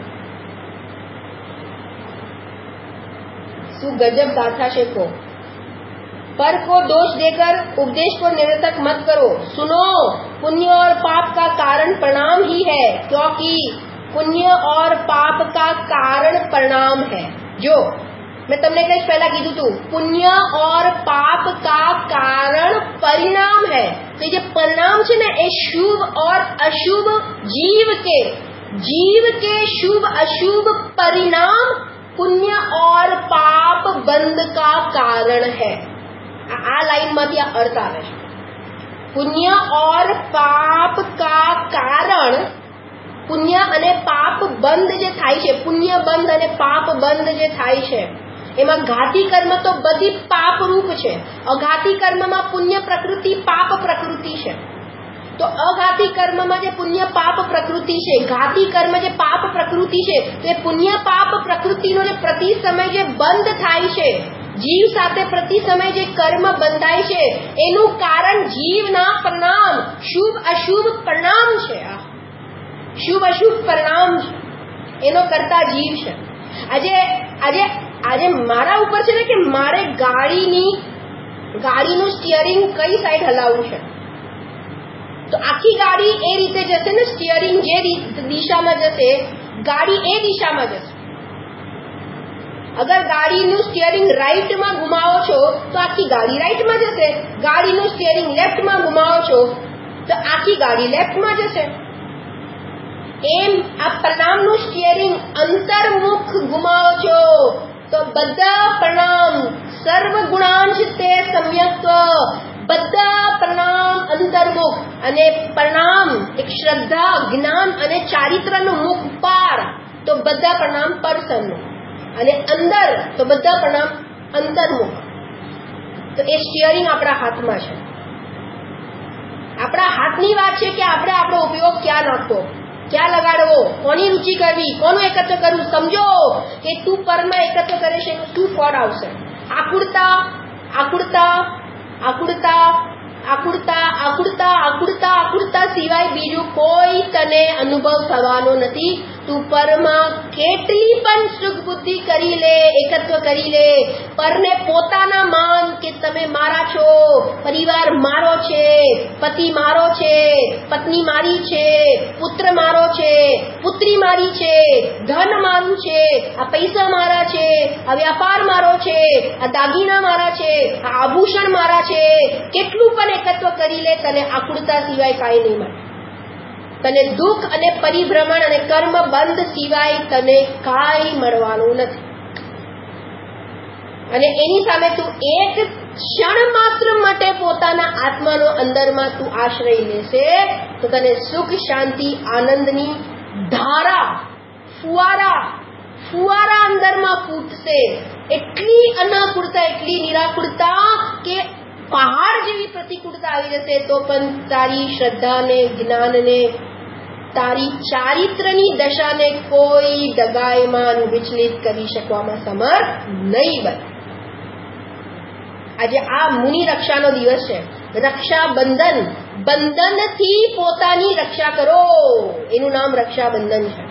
શું ગજબ ગાથા છે. કો पर को दोष देकर उपदेश को निरर्थक मत करो. सुनो, पुण्य और पाप का कारण परिणाम ही है, क्योंकि पुण्य और पाप का कारण परिणाम है. जो मैं તમને કઈ પહેલા કીધું હતું, પુણ્ય और पाप का कारण परिणाम है. तो ये परिणाम છે ને, એ શુભ और अशुभ जीव के जीव के शुभ अशुभ परिणाम पुण्य और पाप बंध का कारण है. આ લાઈન માંથી આ અર્થ આવે છે. પુણ્ય और पाप का कारण, પુણ્ય અને પાપ બંધ જે થાય છે, પુણ્ય બંધ અને પાપ બંધ જે થાય છે, એમાં ઘાતી કર્મ તો બધી પાપ રૂપ છે. અઘાતી કર્મમાં પુણ્ય પ્રકૃતિ પાપ પ્રકૃતિ છે. તો અઘાતી કર્મમાં જે પુણ્ય પાપ પ્રકૃતિ છે, ઘાતી કર્મ જે પાપ પ્રકૃતિ છે, તો એ પુણ્ય પાપ પ્રકૃતિનો જે પ્રતિ સમય જે બંધ થાય છે, જીવ સાથે પ્રતિ સમય જે કર્મ બંધાય છે, એનું કારણ જીવના પરિણામ, શુભ અશુભ પરિણામ છે. આ શુભ અશુભ પરિણામ છે, એનો કરતા જીવ છે. આજે આજે આજે મારા ઉપર છે ને કે મારે ગાડીની ગાડીનું સ્ટીયરિંગ કઈ સાઈડ હલાવવું છે, તો આખી ગાડી એ રીતે જશે ને, સ્ટીયરિંગ જે દિશામાં જશે ગાડી એ દિશામાં જશે. અગર ગાડીનું સ્ટીયરિંગ રાઈટમાં ઘુમાવો છો તો આખી ગાડી રાઈટમાં જશે, ગાડીનું સ્ટીયરિંગ લેફ્ટમાં ઘુમાવો છો તો આખી ગાડી લેફ્ટમાં જશે. એમ આ પરિણામનું સ્ટીયરિંગ અંતર્મુખ ઘુમાવો છો તો બધા પરિણામ સર્વ ગુણાંશ તે સમ્યક્ત્વ, બધા પરિણામ અંતર્મુખ, અને પરિણામ એક શ્રદ્ધા, જ્ઞાન અને ચારિત્રનું મુખ પાર, તો બધા પરિણામ પરસન્મુખ, અને અંદર તો બધા પરિણામ અંતર્મુખ. તો એ સ્ટીયરિંગ આપણા હાથમાં છે. આપણા હાથની વાત છે કે આપણે આપણો ઉપયોગ ક્યાં નાખવો, ક્યાં લગાડવો, કોની રુચિ કરવી, કોનું એકત્ર કરવું. સમજો કે તું પરમાં એકત્ર કરે છે, એનું શું ફળ આવશે. આકુળતા આકુળતા આકુળતા આકુળતા આકુળતા આકુળતા આકુળતા સિવાય બીજું કોઈ તને અનુભવ થવાનો નથી. તું પરમાં કેટલી પણ સુખ બુદ્ધિ કરી લે, એકત્વ કરી લે, પરને પોતાના માન કે તમે મારા છો, પરિવાર મારો છે, પતિ મારો છે, પત્ની મારી છે, પુત્ર મારો છે, પુત્રી મારી છે, ધન મારું છે, આ પૈસા મારા છે, આ વ્યાપાર મારો છે, આ દાગીના મારા છે, આ આભૂષણ મારા છે, કેટલું પણ એકત્વ કરી લે, તને આકુળતા સિવાય કાંઈ નહીં મળે. તને દુઃખ અને પરિભ્રમણ અને કર્મ બંધ સિવાય તને કાંઈ મળવાનું નથી. અને એની સામે તું એક ક્ષણ માત્ર માટે પોતાના આત્માનો અંદરમાં તું આશ્રય લેશે તો તને સુખ, શાંતિ, આનંદની ધારા, ફુવારા ફુવારા અંદરમાં ફૂટશે. એટલી અનાકુળતા, એટલી નિરાકુળતા કે પહાડ જેવી પ્રતિકૂળતા આવી જશે, તો પણ તારી શ્રદ્ધાને, જ્ઞાનને તારી ચારિત્રની દશાને કોઈ દગાઈમાં વિચલિત કરી શકવામાં સમર્થ નહીં બને. આજે આ મુનિ રક્ષાનો દિવસ છે. રક્ષાબંધન, બંધનથી પોતાની રક્ષા કરો, એનું નામ રક્ષાબંધન છે.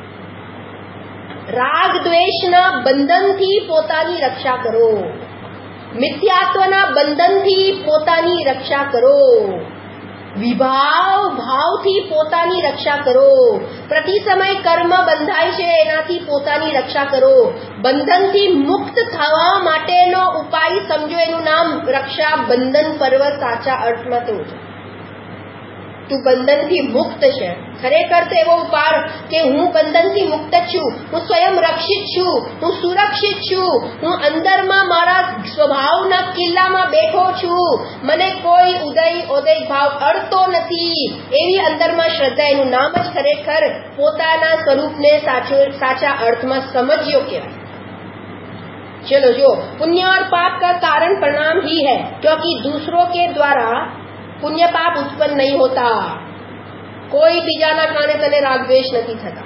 રાગ દ્વેષના બંધનથી પોતાની રક્ષા કરો, મિથ્યાત્વના બંધનથી પોતાની રક્ષા કરો, વિભાવ ભાવથી પોતાની રક્ષા કરો, પ્રતિ સમય કર્મ બંધાય છે એનાથી પોતાની રક્ષા કરો. બંધનથી મુક્ત થવા માટેનો ઉપાય સમજો, એનું નામ રક્ષાબંધન પર્વ સાચા અર્થમાં તેવું છે. તું બંધનથી મુક્ત છે. ખરેખર તો એવો ઉપાય કે હું બંધનથી મુક્ત છું, હું સ્વયં રક્ષિત છું, હું સુરક્ષિત છું, હું અંદરમાં મારા સ્વભાવના કિલ્લામાં બેઠો છું, મને કોઈ ઉદય ઉદય ભાવ અડતો નથી, એવી અંદરમાં શ્રદ્ધા. એનું નામ જ ખરેખર પોતાના સ્વરૂપને સાચો સાચા અર્થમાં સમજ્યો કહેવાય. चलो जो पुण्य और पाप का कारण प्रणाम ही है, क्योंकि दूसरों के द्वारा પુણ્ય પાપ ઉત્પન્ન નહીં હોતા. કોઈ બીજાના કારણે તને રાગ દ્વેષ નથી થતા,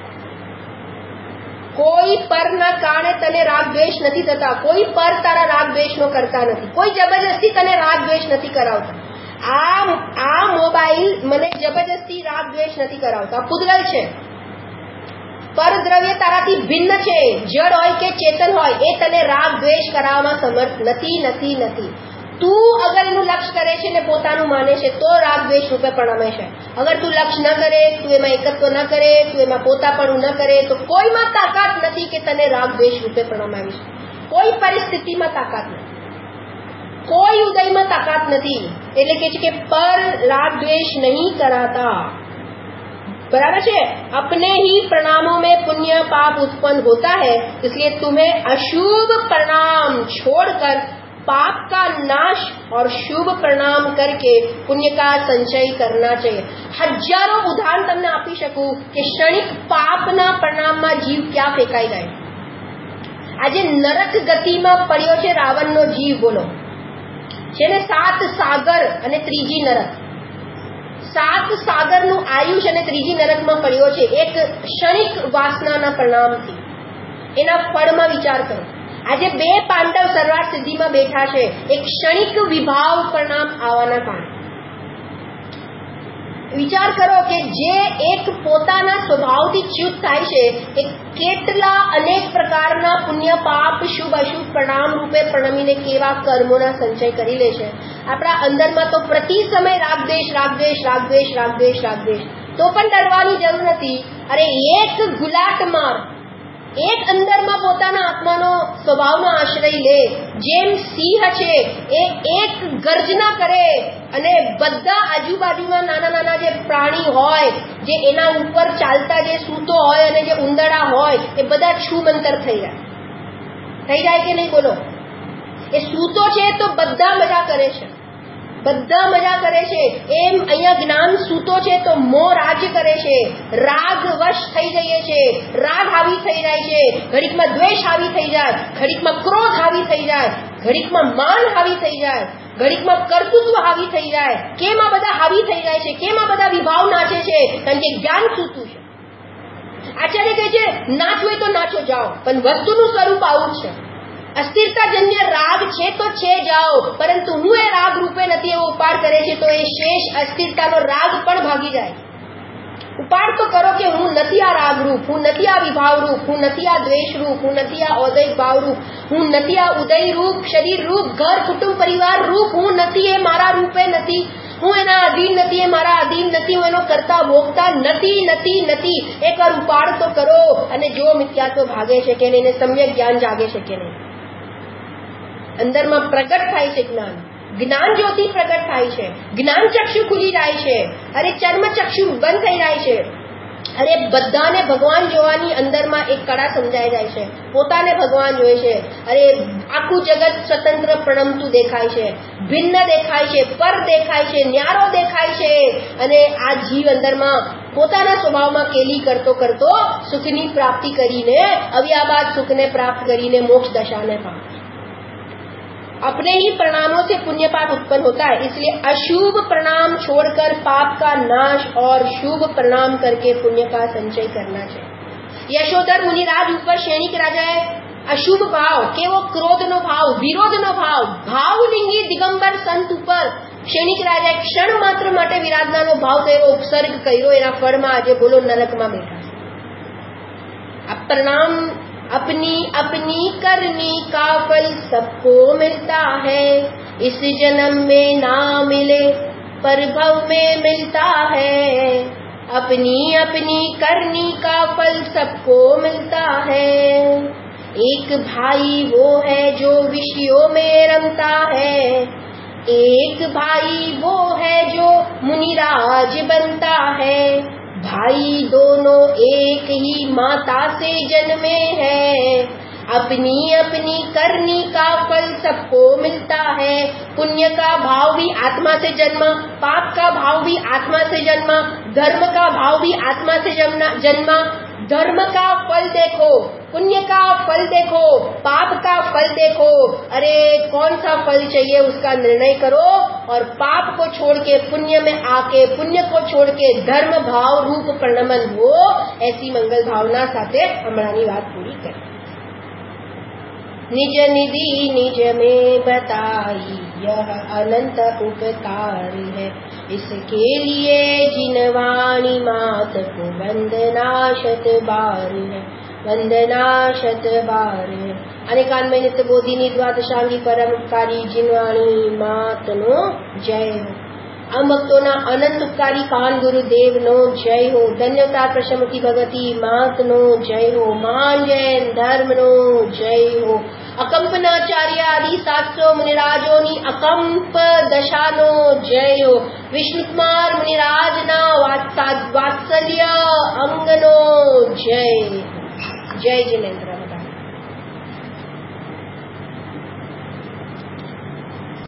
કોઈ પરના કારણે તને રાગ દ્વેષ નથી થતા, કોઈ પર તારા રાગ દ્વેષનો કરતા નથી, કોઈ જબરજસ્તી તને રાગ દ્વેષ નથી કરાવતા. આ આ મોબાઈલ મને જબરજસ્તી રાગ દ્વેષ નથી કરાવતા. પૂતગલ છે, પરદ્રવ્ય તારાથી ભિન્ન છે, જડ હોય કે ચેતન હોય, એ તને રાગ દ્વેષ કરાવવામાં સમર્થ નથી નથી નથી. તું અગર એનું લક્ષ્ય કરે છે ને પોતાનું માને છે તો રાગ દ્વેષ રૂપે પ્રણમે છે. અગર તું લક્ષ્ય ન કરે, તું એમાં એકત્વ ન કરે, તું એમાં પોતાપણું ન કરે, તો કોઈમાં તાકાત નથી કે તને રાગ દ્વેષ રૂપે પ્રણમાવી છે. કોઈ પરિસ્થિતિમાં તાકાત નથી, કોઈ ઉદયમાં તાકાત નથી. એટલે કે છે કે પર રાग द्वेष नहीं कराता. बराबर है. अपने ही प्रणामों में पुण्य पाप उत्पन्न होता है, इसलिए तुम्हें अशुभ प्रणाम छोड़कर पाप का नाश और शुभ प्रणाम करके पुण्य का संचय करना चाहिए. हजारों उदाहरण તમને આપી શકું કે ક્ષણિક પાપના પ્રણામમાં જીવ ક્યાં ફેંકાઈ જાય. આજે નરક ગતિમાં પડ્યો છે રાવણનો જીવ. બોલો, છે ને સાત સાગર અને ત્રીજી નરક. સાત સાગરનું આયુષ અને ત્રીજી નરકમાં પડ્યો છે એક ક્ષણિક વાસનાના પરિણામથી. એના ફળમાં વિચાર કરો. આજે બે પાંડવ સર્વાર્થ સિદ્ધિમાં બેઠા છે એક ક્ષણિક વિભાવ પરિણામ આવવાના કારણે. વિચાર કરો કે જે એક પોતાના સ્વભાવથી ચ્યુત થાય છે એ કેટલા અનેક પ્રકારના પુણ્ય પાપ શુભ અશુભ પરિણામ રૂપે પ્રણમીને કેવા કર્મોના સંચય કરી લે છે. આપણા અંદરમાં તો પ્રતિ સમય રાગદ્વેષ રાગદ્વેષ રાગદ્વેષ રાગદ્વેષ રાગદ્વેષ. તો પણ ડરવાની જરૂર નથી. અરે એક ગુલાટ માર, એક અંદરમાં પોતાના આત્માનો સ્વભાવનો આશ્રય લે. જેમ સિંહ છે એ એક ગર્જના કરે અને બધા આજુબાજુમાં નાના નાના જે પ્રાણી હોય, જે એના ઉપર ચાલતા જે સૂતો હોય અને જે ઉંદરડા હોય, એ બધા છૂમંતર થઈ જાય. થઈ જાય કે નહીં બોલો? એ સૂતો છે તો બધા મજા કરે છે, બધા મજા કરે છે. એમ અહીંયા જ્ઞાન સૂતો છે તો મોહ રાજ્ય કરે છે, રાગ વશ થઈ જઈએ છે, રાગ હાવી થઈ જાય છે, ઘડીકમાં દ્વેષ હાવી થઈ જાય, ઘડીકમાં ક્રોધ હાવી થઈ જાય, ઘડીકમાં માન હાવી થઈ જાય, ઘડીકમાં કર્તૃત્વ હાવી થઈ જાય. કેમ આ બધા હાવી થઈ જાય છે? કેમ આ બધા વિભાવ નાચે છે? કારણ કે જ્ઞાન સૂતું છે. આચાર્ય કહે છે નાચવું હોય તો નાચો જાઓ, પણ વસ્તુનું સ્વરૂપ આવું છે. અસ્થિરતાજન્ય રાગ છે તો છે જાઓ, પરંતુ હું એ રાગ રૂપે નથી એવો ઉપાડ કરે છે તો એ શેષ અસ્થિરતાનો રાગ પણ ભાગી જાય. ઉપાડ તો કરો કે હું નથી આ રાગ રૂપ, હું નથી આ વિભાવ રૂપ, હું નથી આ દ્વેષ રૂપ, હું નથી આ ઔદૈક ભાવ રૂપ, હું નથી આ ઉદય રૂપ, શરીર રૂપ, ઘર કુટુંબ પરિવાર રૂપ, હું નથી, એ મારા રૂપે નથી, હું એના અધીન નથી, એ મારા અધીન નથી, હું એનો કરતા ભોગતા નથી નથી નથી. એકવાર ઉપાડ તો કરો અને જો મિથ્યાત્વ ભાગે છે કે નહીં, સમ્યક જ્ઞાન જાગે છે કે નહીં. અંદરમાં પ્રગટ થાય છે જ્ઞાન, જ્ઞાન જ્યોતિ પ્રગટ થાય છે, જ્ઞાન ચક્ષુ ખુલી જાય છે. અરે ચર્મ ચક્ષુ બંધ થઈ જાય છે. અરે બધાને ભગવાન જોવાની અંદરમાં એક કળા સમજાઈ જાય છે, પોતાને ભગવાન જોઈ છે. અરે આખું જગત સ્વતંત્ર પ્રણમતું દેખાય છે, ભિન્ન દેખાય છે, પર દેખાય છે, ન્યારો દેખાય છે. અને આ જીવ અંદરમાં પોતાના સ્વભાવમાં કેલી કરતો કરતો સુખની પ્રાપ્તિ કરીને અવ્યાબાદ સુખને પ્રાપ્ત કરીને મોક્ષ દશાને પામે. अपने ही प्रणामों से पुण्य पाप उत्पन्न होता है। इसलिए अशुभ प्रणाम छोड़कर पाप का नाश और शुभ प्रणाम करके पुण्य का संचय करना चाहिए। यशोधर मुनिराज ऊपर श्रेणी के राजा है। अशुभ भाव के वो क्रोध नो भाव, विरोध नो भाव, भावलिंगी दिगंबर संत ऊपर श्रेणी के राजा क्षण मात्र माटे विराजना नो भाव કર્યો, ઉપસર્ગ કર્યો, એના ફળમાં આજે બોલો નરકમાં બેઠા। अब प्रणाम अपनी अपनी करनी का फल सबको मिलता है, इस जन्म में ना मिले पर भव में मिलता है। अपनी अपनी करनी का फल सबको मिलता है। एक भाई वो है जो विषयों में रमता है, एक भाई वो है जो मुनिराज बनता है। भाई दोनों एक ही माता से जन्मे हैं, अपनी अपनी करनी का फल सबको मिलता है। पुण्य का भाव भी आत्मा से जन्मा, पाप का भाव भी आत्मा से जन्मा, धर्म का भाव भी आत्मा से जन्मा। धर्म का फल देखो, पुण्य का फल देखो, पाप का फल देखो। अरे कौन सा फल चाहिए उसका निर्णय करो और पाप को छोड़ के पुण्य में आके, पुण्य को छोड़ के धर्म भाव रूप प्रणमन हो। ऐसी मंगल भावना साथे हमारी बात पूरी करें। निज निधि निज में बताई यह अनंत उपकार है, इसके लिए जिन वाणी मात को वंदना शत बार है, वंदना शत बार है। अनेकान्वय नित्य बोधिनी द्वादशांगी परम उपकारी जिनवाणी मात नो जय हो। हम भक्तों अनंत उपकारी कान गुरुदेव नो जय हो। धन्यवाद प्रशमुखी भगवती मात नो जय हो। मान जैन धर्म नो जय हो। अकंपनाचार्य आदि सात सौ मुनिराजोनी अकंप दशा नो जय हो। विष्णु कुमार मुनिराज ना वात्सल्य अंग नो जय। जय जिनेन्द्र।